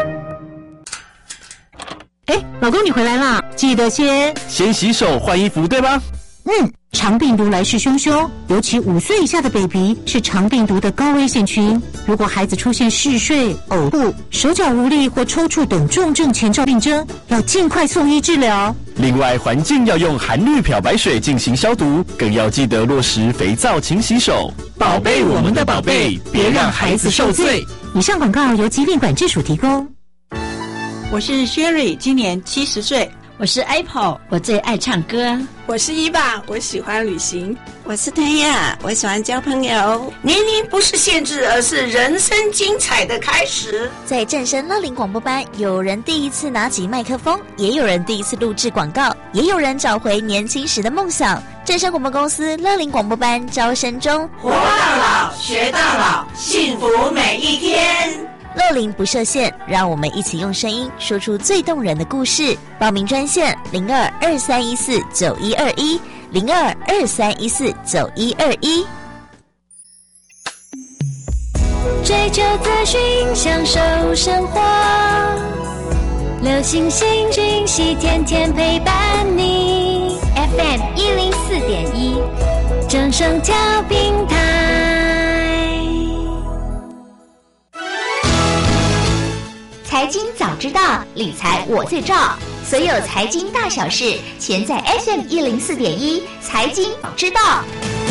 哎，老公你回来啦，记得先先洗手换衣服，对吗？ 嗯，肠病毒来势汹汹，尤其五岁以下的 baby 是肠病毒的高危险群。如果孩子出现嗜睡、呕吐、手脚无力或抽搐等重症前兆病征，要尽快送医治疗。 另外，环境要用含氯漂白水进行消毒，更要记得落实肥皂勤洗手。宝贝，我们的宝贝，别让孩子受罪。 以上广告由疾病管制署提供。 我是 Sherry， 今年七十岁。 我是 Apple， 我最爱唱歌。 我是伊爸，我喜欢旅行。 我是推亚，我喜欢交朋友。 年龄不是限制，而是人生精彩的开始。 在正声乐龄广播班，有人第一次拿起麦克风，也有人第一次录制广告，也有人找回年轻时的梦想。正声广播公司乐龄广播班招生中， 活到老，学到老，幸福每一天。 乐龄不设限，让我们一起用声音说出最动人的故事。报名专线零二二三一四九一二一零二二三一四九一二一。 追求资讯，享受生活，流星星讯息，天天陪伴你。F M 一零四点一，正声调平台。 财经早知道，理财我最照。所有财经大小事，全在 F M 一零四点一财经早知道。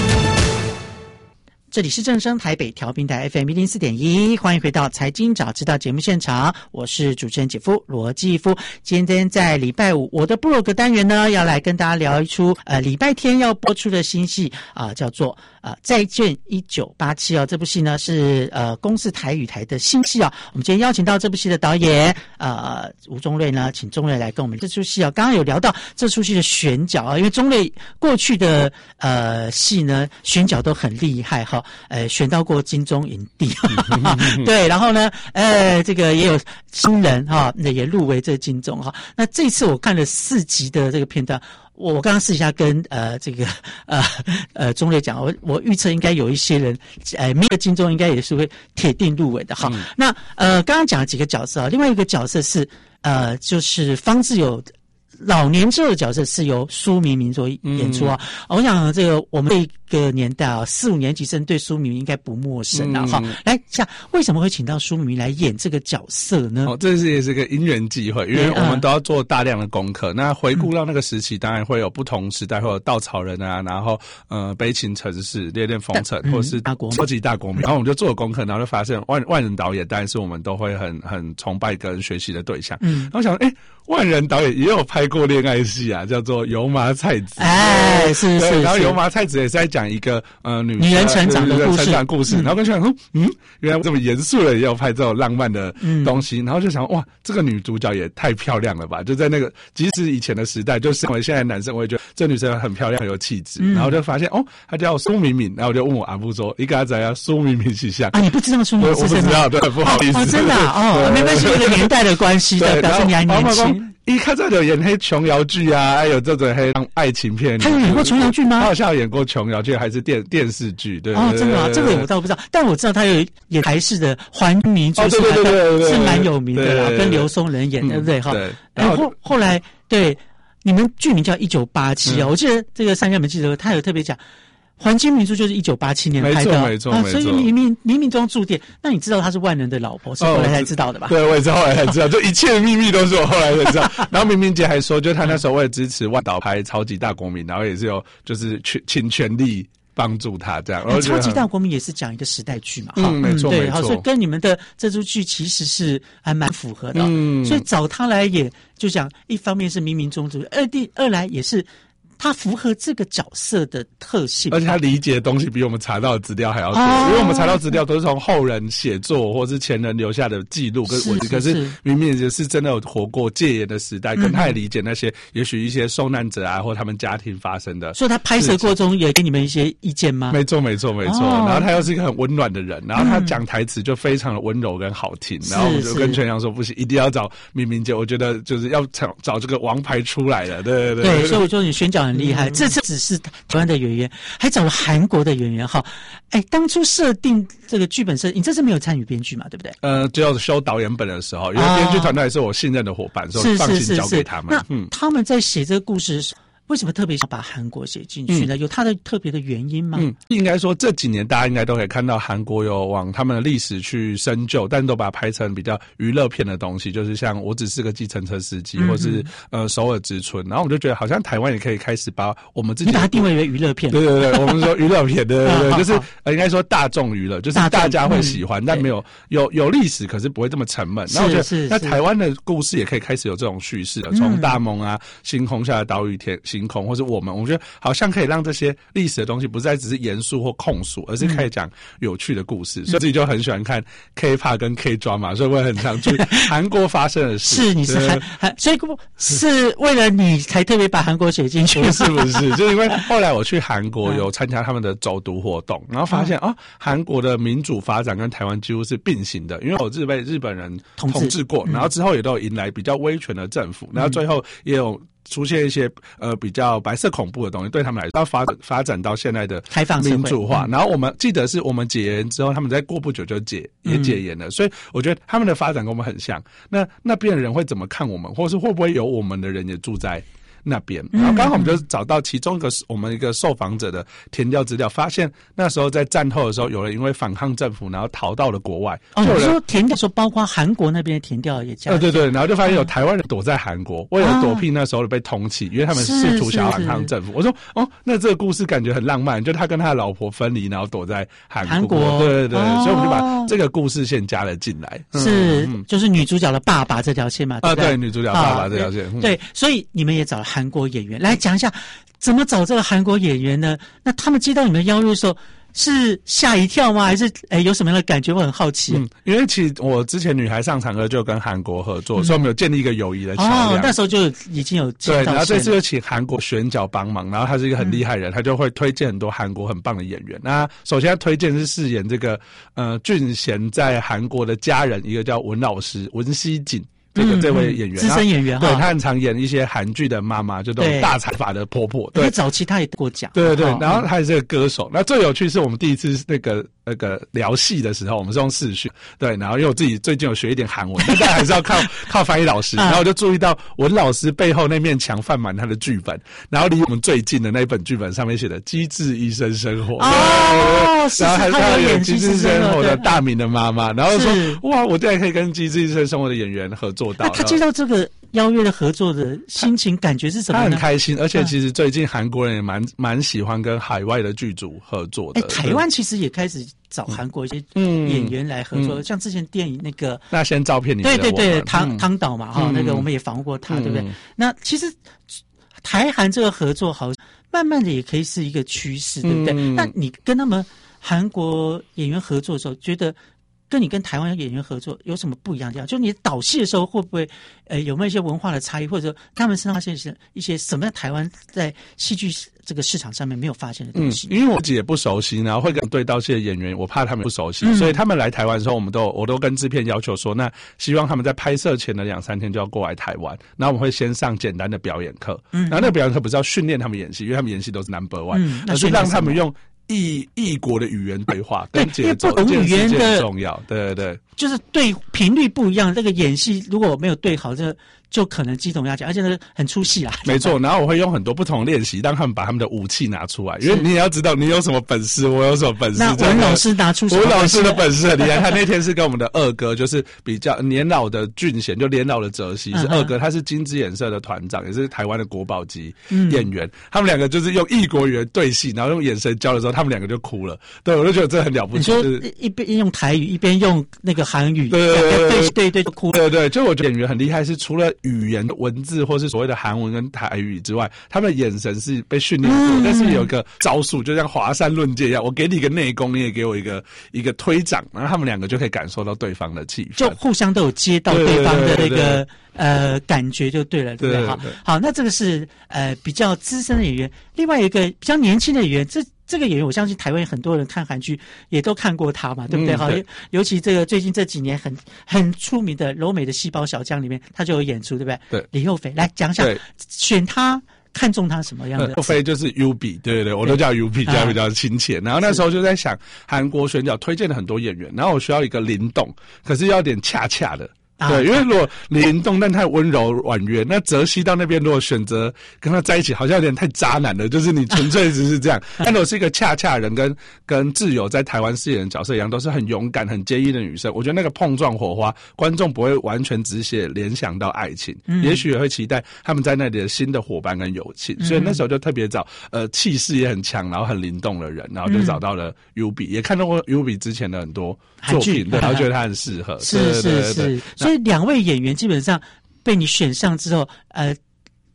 这里是正声台北调频台 F M 一零四点一，欢迎回到财经早知道节目现场，我是主持人姐夫罗继夫。今天在礼拜五，我的部落格单元呢，要来跟大家聊一出呃礼拜天要播出的新戏啊、呃，叫做呃再见一九八七哦。这部戏呢是呃公视台语台的新戏啊、哦。我们今天邀请到这部戏的导演呃吴宗瑞呢，请宗瑞来跟我们这出戏啊、哦。刚刚有聊到这出戏的选角啊，因为宗瑞过去的呃戏呢选角都很厉害哈。呃，选到过金钟影帝，对，然后呢，呃，这个也有新人哈，那也入围这金钟哈。那这次我看了四集的这个片段，我我刚刚试一下跟呃这个呃呃钟瑞讲，我我预测应该有一些人，呃，没有金钟应该也是会铁定入围的哈。嗯、那呃，刚刚讲了几个角色啊，另外一个角色是呃，就是方志友。老年之后的角色是由苏明明所演出啊、嗯，我想这个我们这个年代啊，四五年级生对苏明明应该不陌生啊。哈、嗯，来讲为什么会请到苏明明来演这个角色呢？ 哦，这是也是个因缘际会，因为我们都要做大量的功课。嗯、那回顾到那个时期，当然会有不同时代，会有稻草人啊，然后呃悲情城市、烈焰风尘，或者是超级大国民。然后我们就做了功课，然后就发现万万人导演当然是我们都会很很崇拜跟学习的对象。嗯，然后想哎。万人导演也有拍过恋爱戏啊，叫做《油麻菜籽》。 哎，是是。 然后《油麻菜籽》也是在讲一个呃女女人成长的故事。 成长故事。嗯、然后跟学长说，嗯，原来这么严肃的也有拍这种浪漫的东西。嗯、然后就想，哇，这个女主角也太漂亮了吧！就在那个，即使以前的时代，就身为现在男生，我也觉得这女生很漂亮，很有气质。嗯、然后就发现，哦，她叫苏明明。然后我就问我阿布说，一个仔呀，苏明明是像啊？你不知道苏明明是谁？ 我不知道，对，不好意思。 哦，真的哦，没关系，这个年代的关系的，表示你还年轻。 一看这有演黑琼瑶剧啊，还有这种黑爱情片。 他有演过琼瑶剧吗？ 他好像有演过琼瑶剧，还是电电视剧？对哦，真的啊，这个我倒不知道，但我知道他有演台式的《还民族》， 对对对对， 是蛮有名的啦，跟刘松仁演的，对不对？哈。然后后来对你们剧名叫《一九八七》啊，我记得这个三哥们记得他有特别讲。《黄金民族》就是一九八七年拍的， 没错没错、啊， 所以冥冥冥冥中注定。那你知道他是万人的老婆，是后来才知道的吧？ 哦、对，我也是后来才知道，就一切的秘密都是我后来才知道。然后明明姐还说，就他那时候为了支持万导拍《超级大国民》，然后也是有就是全倾全力帮助他这样。 然后超级大国民也是讲一个时代剧嘛， 嗯，没错， 对， 没错。 所以跟你们的这出剧其实是还蛮符合的。嗯，所以找他来演，就讲一方面是冥冥中注定，二第二来也是。他符合这个角色的特性， 而且他理解的东西比我们查到的资料还要多，哦、因为我们查到资料都是从后人写作或是前人留下的记录跟文字，可是明明也是真的有活过戒严的时代，跟他也理解那些、嗯、也许一些受难者啊或他们家庭发生的， 所以他拍摄过程中也给你们一些意见吗？ 没错没错没错、哦，然后他又是一个很温暖的人，然后他讲台词就非常的温柔跟好听，嗯、然后我就跟全阳说不行，一定要找明明姐，我觉得就是要找找这个王牌出来了，对对对, 对，所以我说你选角很厉害，嗯、这次。只是台湾的演员，还找了韩国的演员哈。哎，当初设定这个剧本设，你这次没有参与编剧嘛？对不对？ 呃，只有修导演本的时候，因为编剧团队也是我信任的伙伴，所以放心交给他们。 那、嗯、他们在写这个故事。为什么特别想把韩国写进去呢？嗯、有它的特别的原因吗？ 嗯，应该说这几年大家应该都可以看到韩国有往他们的历史去深究，但都把它拍成比较娱乐片的东西，就是像我只是个计程车司机，嗯、或是呃首尔之春。然后我们就觉得好像台湾也可以开始把我们自己你把它定位为娱乐片。 对对对，我们说娱乐片，对对对，就是呃应该说大众娱乐，就是大家会喜欢，嗯、但没有有有历史，可是不会这么沉闷。然后我觉得那台湾的故事也可以开始有这种叙事了，从大梦啊、星空下的岛屿天、星。 星空，或是我们，我觉得好像可以让这些历史的东西不再只是严肃或控诉，而是可以讲有趣的故事。嗯、所以自己就很喜欢看 K-pop 跟 K-drama， 所以我也很常去韩国发生的事。 是，你是韩韩，所以是为了你才特别把韩国写进去？ 不是不是，就是因为后来我去韩国有参加他们的走读活动，然后发现啊，韩、哦、国的民主发展跟台湾几乎是并行的，因为有日被日本人统治, 统治过、嗯，然后之后也都有迎来比较威权的政府，然后最后也有出现一些呃比较白色恐怖的东西，对他们来说，发发展到现在的开放民主化。然后我们记得是我们解严之后，他们在过不久就解也解严了、嗯，所以我觉得他们的发展跟我们很像。那那边的人会怎么看我们，或是会不会有我们的人也住在那边？然后刚好我们就找到其中一个我们一个受访者的填调资料，发现那时候在战后的时候，有人因为反抗政府，然后逃到了国外。 哦，你说填调说包括韩国那边的填调也加入？ 呃，对对，然后就发现有台湾人躲在韩国，为了躲避那时候被通缉，因为他们试图想要反抗政府。我说哦，那这个故事感觉很浪漫，就他跟他的老婆分离，然后躲在韩国。韩国，对对对、哦，所以我们就把这个故事线加了进来。 是、嗯，就是女主角的爸爸这条线嘛？对啊，对，女主角爸爸这条线、 嗯。对，所以你们也找了韩国演员来讲一下，怎么找这个韩国演员呢？那他们接到你们邀约的时候，是吓一跳吗？还是诶有什么样的感觉？我很好奇。 嗯，因为其实我之前女孩上场歌就跟韩国合作、嗯，所以我们有建立一个友谊的桥梁。 哦，那时候就已经有对，然后这次就请韩国选角帮忙，然后他是一个很厉害人、嗯，他就会推荐很多韩国很棒的演员。那首先他推荐是饰演这个呃俊贤在韩国的家人，一个叫文老师文熙锦。这个这位演员， 资深演员， 对，他很常演一些韩剧的妈妈，就这种大财阀的婆婆。对， 早期他也得过奖。 对对对，然后他也是个歌手。那最有趣是我们第一次那个那个聊戏的时候，我们是用视讯，对，然后因为我自己最近有学一点韩文，但还是要靠靠翻译老师。然后我就注意到文老师背后那面墙放满他的剧本，然后离我们最近的那一本剧本上面写的《机智医生生活》。 哦， 然后还他有演《机智医生生活》的大明的妈妈，然后说哇，我竟然可以跟《机智医生生活》的演员合作。 那他接到这个邀约的合作的心情感觉是什么呢？ 他很开心，而且其实最近韩国人也蛮蛮喜欢跟海外的剧组合作的。 哎，台湾其实也开始找韩国一些演员来合作，嗯、像之前电影那个那先照片里面对对对汤汤导嘛哈、嗯，那个我们也访问过他，嗯、对不对？那其实台韩这个合作好像慢慢的也可以是一个趋势，对不对？嗯、那你跟他们韩国演员合作的时候，觉得跟你跟台湾演员合作有什么不一样的地方？就你导戏的时候会不会，呃，有没有一些文化的差异，或者说他们身上发现一些什么样台湾在戏剧这个市场上面没有发现的东西？ 嗯，因为我自己也不熟悉，然后会跟对到戏的演员，我怕他们不熟悉，嗯、所以他们来台湾的时候，我们都我都跟制片要求说，那希望他们在拍摄前的两三天就要过来台湾，然后我们会先上简单的表演课，嗯，然后那个表演课不是要训练他们演戏，因为他们演戏都是 number one，嗯，而是让他们用异异国的语言对话， 对， 跟因为不同语言的很重要，对对对， 就是对频率不一样，这个演戏如果没有对好，这个就可能鸡同鸭讲，而且呢很出戏啦。 没错，然后我会用很多不同的练习，让他们把他们的武器拿出来，因为你也要知道你有什么本事，我有什么本事。 那文老师拿出什么文老师的本事很厉害，他那天是跟我们的二哥，就是比较年老的俊贤，就年老的哲熙是二哥，他是金枝演社的团长，也是台湾的国宝级演员。嗯、他们两个就是用异国语言对戏，然后用眼神交的时候，他们两个就哭了。对，我就觉得这很了不起。 你说、就是、一边用台语，一边用那个韩语， 对对对对对对就哭了。 对对，就我觉得演员很厉害，是除了语言的文字或是所谓的韩文跟台语之外，他们的眼神是被训练过，嗯、但是有一个招数，就像华山论剑一样，我给你一个内功，你也给我一个一个推掌，然后他们两个就可以感受到对方的气氛， 就互相都有接到对方的那个呃感觉就对了，对不对？好，好，那这个是呃比较资深的演员，另外一个比较年轻的演员，这。这个演员，我相信台湾很多人看韩剧也都看过他嘛，对不对？好、嗯，尤其这个最近这几年很很出名的《柔美的细胞小将》里面，他就有演出，对不对？ 对， 李幼菲来讲讲，选他看中他什么样的？ 幼菲就是 U B， 对对对，我都叫 U B， 这样比较亲切。然后那时候就在想，韩国选角推荐了很多演员，然后我需要一个灵动，可是要点恰恰的。对，因为如果灵动但太温柔婉约，那泽熙到那边如果选择跟他在一起，好像有点太渣男了。就是你纯粹只是这样，但如果是一个恰恰人跟跟挚友在台湾饰演的角色一样，都是很勇敢、很坚毅的女生。我觉得那个碰撞火花，观众不会完全只写联想到爱情，嗯、也许也会期待他们在那里的新的伙伴跟友情。嗯、所以那时候就特别找呃气势也很强，然后很灵动的人，然后就找到了 U B，、嗯、也看到过 U B 之前的很多作品，对，然后觉得他很适合。 是是是。所以两位演员基本上被你选上之后，呃，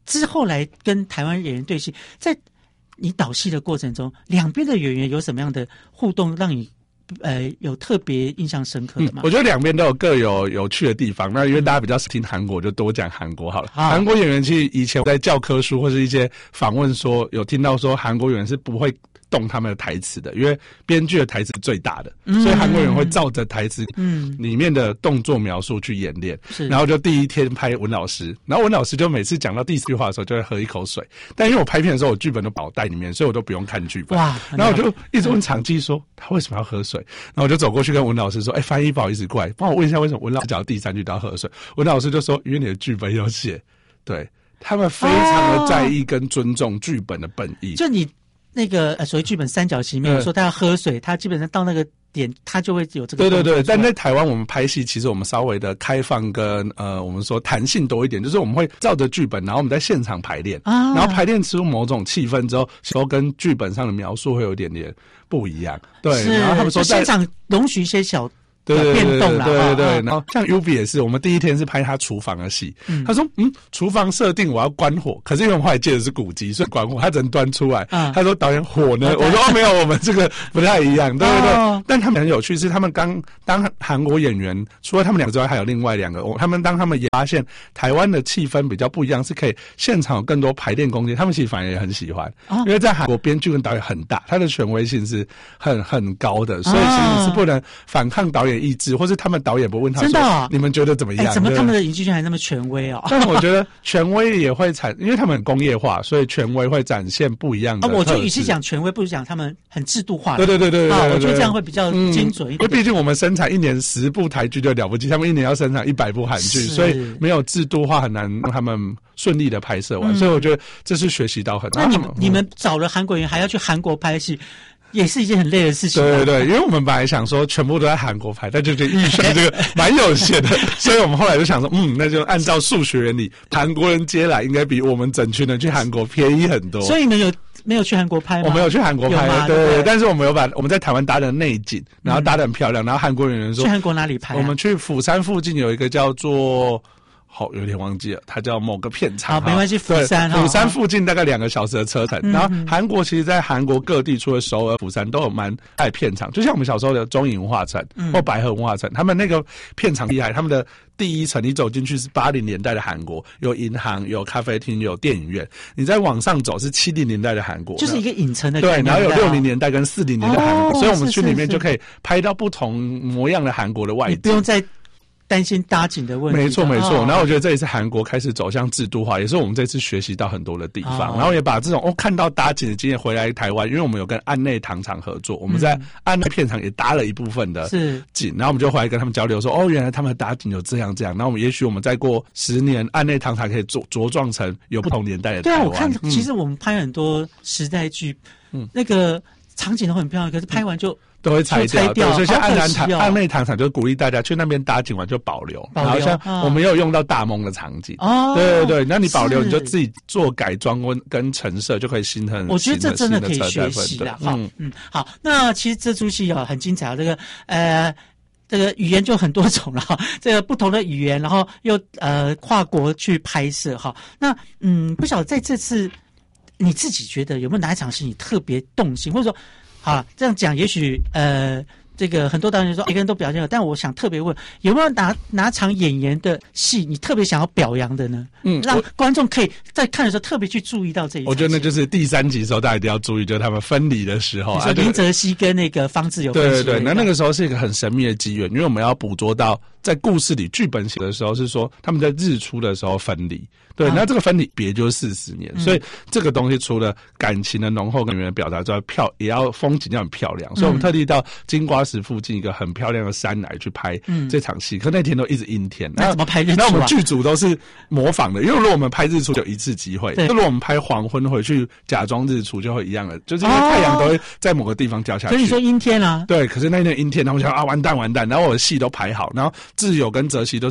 之后来跟台湾演员对戏，在你导戏的过程中，两边的演员有什么样的互动，让你呃有特别印象深刻的吗？ 嗯、我觉得两边都有各有有趣的地方。那因为大家比较听韩国，就多讲韩国好了。韩、啊、国演员其实以前在教科书或是一些访问说，有听到说韩国演员是不会动他们的台词的，因为编剧的台词是最大的，嗯、所以韩国人会照着台词里面的动作描述去演练。嗯、然后就第一天拍文老师，然后文老师就每次讲到第四句话的时候就会喝一口水，但因为我拍片的时候我剧本都保带里面，所以我都不用看剧本。哇！然后我就一直问场记说他为什么要喝水，然后我就走过去跟文老师说：“哎、欸，翻译不好意思，过来帮我问一下为什么文老师讲到第三句都要喝水。”文老师就说：“因为你的剧本有写。”对，他们非常的在意跟尊重剧本的本意。 就你。那个呃，所谓剧本三角形，没有说他要喝水，他基本上到那个点，他就会有这个。 对对对，但在台湾我们拍戏，其实我们稍微的开放跟呃，我们说弹性多一点，就是我们会照着剧本，然后我们在现场排练，啊、然后排练出某种气氛之后，都跟剧本上的描述会有一点点不一样。对，然后他们说在现场容许一些小。 对对对对对对对， 啊、 然后像 U B 也是，我们第一天是拍他厨房的戏，嗯、他说嗯，厨房设定我要关火，可是因为我们后来借的是古籍，所以关火，他只能端出来。嗯、他说导演火呢，我说哦没有，我们这个不太一样，对对对。哦、但他们很有趣，是他们刚当韩国演员，除了他们两个之外，还有另外两个，他们当他们也发现台湾的气氛比较不一样，是可以现场有更多排练空间，他们其实反而也很喜欢，哦、因为在韩国编剧跟导演很大，他的权威性是很很高的，所以其实你是不能反抗导演意志，或是他们导演不问他说，真的、哦、你们觉得怎么样？ 欸、怎么他们的影剧圈还那么权威哦？ 但我觉得权威也会产，因为他们很工业化，所以权威会展现不一样的。啊， 我觉得与其讲权威，不如讲他们很制度化。 对对对对对， 啊，我觉得这样会比较精准一点。 因为毕竟我们生产一年十部台剧就了不起，他们一年要生产一百部韩剧，所以没有制度化，很难让他们顺利的拍摄完。嗯、所以我觉得这是学习到很多。 那你们、嗯、你们找了韩国人，还要去韩国拍戏？也是一件很累的事情。 对对对，因为我们本来想说全部都在韩国拍，但就这预算这个蛮有限的，所以我们后来就想说，嗯，那就按照数学原理，韩国人接来应该比我们整群人去韩国便宜很多。 所以你们有没有去韩国拍吗？ 我们有去韩国拍，对 对, 对，但是我们有把我们在台湾搭的内景，然后搭得很漂亮，然后韩国人说去韩国哪里拍、啊？ 我们去釜山附近有一个叫做。好，有点忘记了，它叫某个片场。 好，没关系，釜山。 釜山附近大概两个小时的车程。嗯、然后韩国其实，在韩国各地，除了首尔、釜山，都有蛮爱片场。就像我们小时候的中影文化城、嗯、或白河文化城，他们那个片场厉害。他们的第一层，你走进去是八零年代的韩国，有银行、有咖啡厅、有电影院。你再往上走是七零年代的韩国， 就是一个影城的对，然后有六零年代跟四零年代的韩国、哦，所以我们去里面就可以拍到不同模样的韩国的外景， 你不用再担心搭景的问题。 没错没错、哦、然后我觉得这也是韩国开始走向制度化，也是我们这次学习到很多的地方、哦、然后也把这种哦看到搭景的经验回来台湾，因为我们有跟安内糖厂合作，我们在安内片场也搭了一部分的景、嗯、然后我们就回来跟他们交流说，哦原来他们的搭景有这样这样，然后我们也许我们再过十年安内糖厂可以茁茁壮成有不同年代的台湾。 对啊，我看、嗯、其实我们拍很多时代剧、嗯、那个场景都很漂亮，可是拍完就、嗯都会拆掉， 掉对，所以像安南堂、安内糖厂就鼓励大家去那边搭景完就保留， 保留然后像我们也有用到大梦的场景，哦，对对对，那你保留你就自己做改装跟跟陈设就可以新很， 我觉得这真的可以学习的，嗯嗯，好，那其实这出戏啊很精彩，这个呃。这个语言就很多种了哈，这个不同的语言，然后又呃跨国去拍摄哈。那嗯，不晓得在这次你自己觉得有没有哪一场戏你特别动心，或者说？好，这样讲，也许呃，这个很多导演说每个人都表现了，但我想特别问，有没有哪哪场演员的戏你特别想要表扬的呢？嗯，让观众可以在看的时候特别去注意到这一场。 我觉得那就是第三集的时候，大家一定要注意，就是他们分离的时候啊， 林哲熹跟那个方志友分离。 对对对，那那个时候是一个很神秘的机缘，因为我们要捕捉到在故事里剧本写的时候是说他们在日出的时候分离。对，那这个分离别就是四十年、嗯，所以这个东西除了感情的浓厚跟语言的表达之外，漂也要风景要很漂亮，所以我们特地到金瓜石附近一个很漂亮的山来去拍这场戏。嗯、可那天都一直阴天， 那怎么拍日出、啊？ 那我们剧组都是模仿的，因为如果我们拍日出就有一次机会，如果我们拍黄昏回去假装日出就会一样的，就是因为太阳都会在某个地方掉下去。 所以你说阴天啊？ 对，可是那天阴天，然后我想啊完蛋完蛋，然后我的戏都排好，然后志友跟哲熹都是那种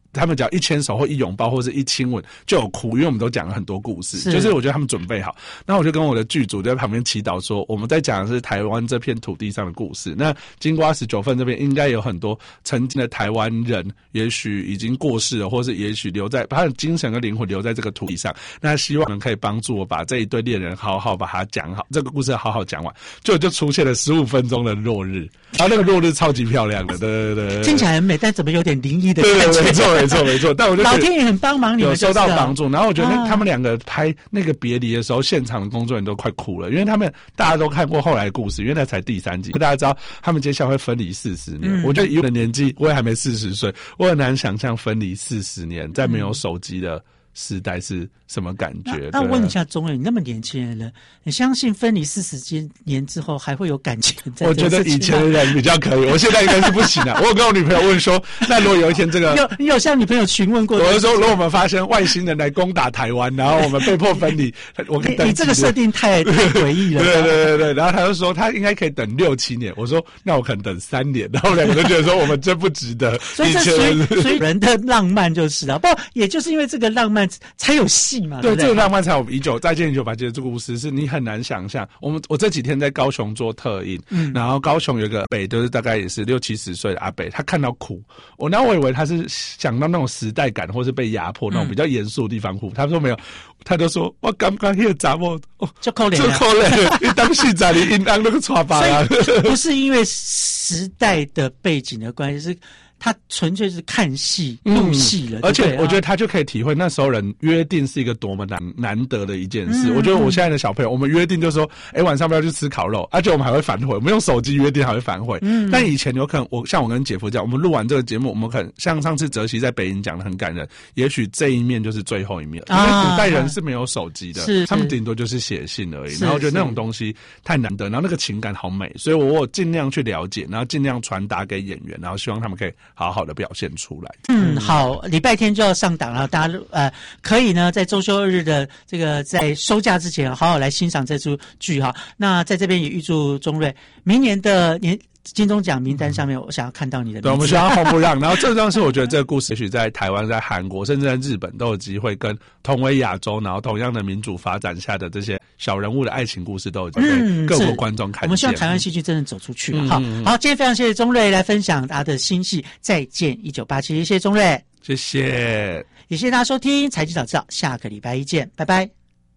他们只要一牵手或一拥抱或是一亲吻就有哭，因为我们都讲了很多故事，是就是我觉得他们准备好。那我就跟我的剧组就在旁边祈祷说，我们在讲的是台湾这片土地上的故事。那金瓜十九份这边应该有很多曾经的台湾人，也许已经过世了，或是也许留在他的精神跟灵魂留在这个土地上。那希望能可以帮助我把这一对恋人好好把它讲好，这个故事好好讲完。就就出现了十五分钟的落日，然后那个落日超级漂亮的，对对对， 听起来很美，但怎么有点灵异的感觉？ 对，没错没错没错。但我就老天爷很帮忙你们， 有收到帮助。然后我觉得那、 啊、 他们两个拍那个别离的时候，现场的工作人员都快哭了，因为他们大家都看过后来的故事，因为那才第三集，大家知道他们接下来会分离四十年。嗯、我觉得以我的年纪，我也还没四十岁，我很难想象分离四十年，在没有手机的时代是什么感觉？ 那我问一下钟瑞，你那么年轻人了，你相信分离四十年之后还会有感情在？ 我觉得以前的人比较可以，我现在应该是不行了。我有跟我女朋友问说，那如果有一天这个， 你有你有向女朋友询问过？ 我是说，如果我们发生外星人来攻打台湾，然后我们被迫分离，我可以等你你这个设定太太诡异了。 对对对对，然后他就说他应该可以等六七年，我说那我可能等三年，然后两个人觉得说我们真不值得。 所以这属于属于人的浪漫就是了，不也就是因为这个浪漫才有戏嘛？ 对， 对， 这个浪漫才有以久再见以久吧。其实这个故事是你很难想象。我们我这几天在高雄做特映，嗯，然后高雄有个阿伯，就是大概也是六七十岁的阿伯，他看到哭，我然后我以为他是想到那种时代感，或是被压迫那种比较严肃的地方哭，嗯、他说没有，他就说我刚刚那个查某哦， 就可怜， 就可怜，你当时在你应当那个抓巴啦， 不是因为时代的背景的关系，是。他纯粹是看戏入戏了、嗯， 而且我觉得他就可以体会那时候人约定是一个多么难难得的一件事。嗯、我觉得我现在的小朋友，我们约定就说，哎、欸，晚上不要去吃烤肉，而且我们还会反悔，我们用手机约定还会反悔。嗯，但以前有可能，我像我跟姐夫讲，我们录完这个节目，我们可能像上次哲熙在北影讲的很感人，也许这一面就是最后一面，啊、因为古代人是没有手机的， 是他们顶多就是写信而已。然后我觉得那种东西太难得，然后那个情感好美，所以我我尽量去了解，然后尽量传达给演员，然后希望他们可以好好的表现出来。 嗯，好，礼拜天就要上档了，大家呃可以呢在周休二日的这个在收假之前，好好来欣赏这出剧哈。那在这边也预祝钟瑞明年的年金钟奖名单上面，我想要看到你的名字。 对，我们希望红不让。然后这张是我觉得这个故事，也许在台湾、在韩国，甚至在日本都有机会跟同为亚洲，然后同样的民主发展下的这些小人物的爱情故事，都有机会被各国观众看见。 我们希望台湾戏剧真的走出去了。好、嗯，好，今天非常谢谢钟瑞来分享他的新戏《再见一九八七》，谢谢钟瑞， 谢谢， 也谢谢大家收听《财经早知道》，下个礼拜一见，拜拜。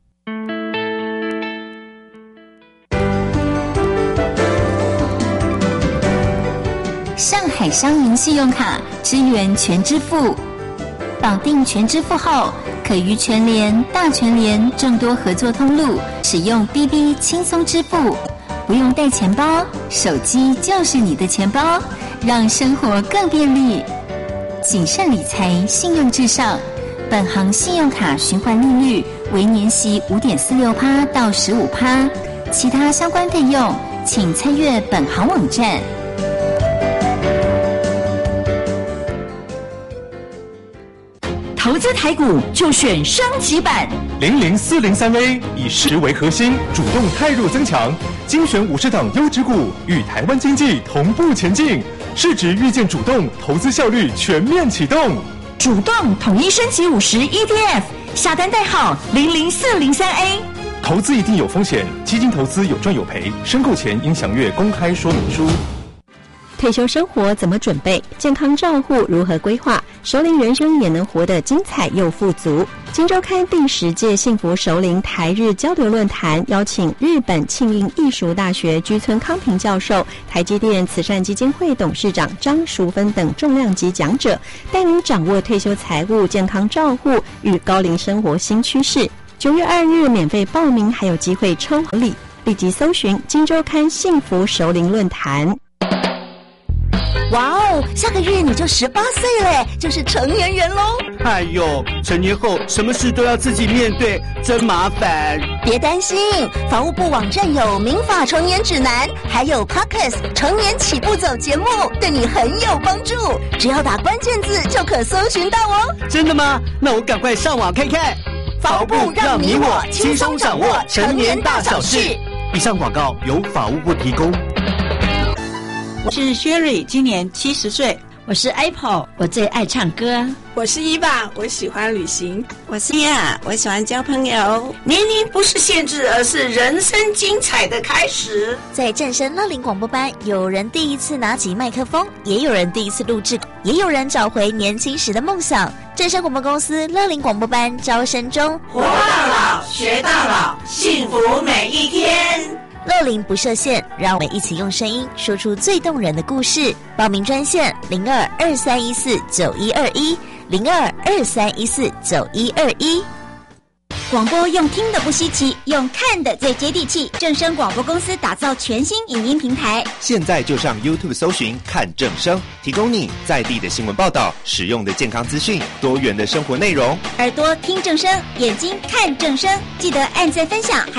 上海商银信用卡支援全支付，绑定全支付后，可于全联、大全联众多合作通路使用 B B 轻松支付，不用带钱包，手机就是你的钱包，让生活更便利。谨慎理财，信用至上。本行信用卡循环利率为年息 五点四六趴 到 百分之十五， 其他相关费用请参阅本行网站。 投资台股就选升级版零零四零三 A， 以市值为核心，主动汰弱增强，精选五十档优质股，与台湾经济同步前进，市值预见主动，投资效率全面启动， 主动统一升级五十 E T F， 下单代号零零四零三 A。 投资一定有风险，基金投资有赚有赔，申购前应详阅公开说明书。 退休生活怎么准备？健康照护如何规划？熟龄人生也能活得精彩又富足。今周刊第十届幸福熟龄台日交流论坛邀请日本庆应艺术大学居村康平教授、台积电慈善基金会董事长张淑芬等重量级讲者，带您掌握退休财务、健康照护与高龄生活新趋势。九月二日免费报名，还有机会抽礼，立即搜寻今周刊幸福熟龄论坛。 哇哦，下个月你就十八岁了，就是成年人喽！ 哎呦，成年后什么事都要自己面对，真麻烦。 别担心，法务部网站有民法成年指南，还有 Podcast 成年起步走节目，对你很有帮助。只要打关键字就可搜寻到哦。 真的吗？那我赶快上网看看。 法务部让你我轻松掌握成年大小事。 以上广告由法务部提供。 我是 Sherry， 今年七十岁。 我是 Apple， 我最爱唱歌。 我是伊爸，我喜欢旅行。 我是亚，我喜欢交朋友。 年龄不是限制，而是人生精彩的开始。 在正声乐龄广播班，有人第一次拿起麦克风，也有人第一次录制，也有人找回年轻时的梦想。正声广播公司乐龄广播班招生中， 活到老，学到老，幸福每一天。 乐龄不设限，让我们一起用声音说出最动人的故事。报名专线零二二三一四九一二一零二二三一四九一二一。 广播用听的不稀奇，用看的最接地气。正声广播公司打造全新影音平台， 现在就上 YouTube 搜寻看正声，提供你在地的新闻报道、实用的健康资讯、多元的生活内容。 耳朵听正声，眼睛看正声，记得按赞分享。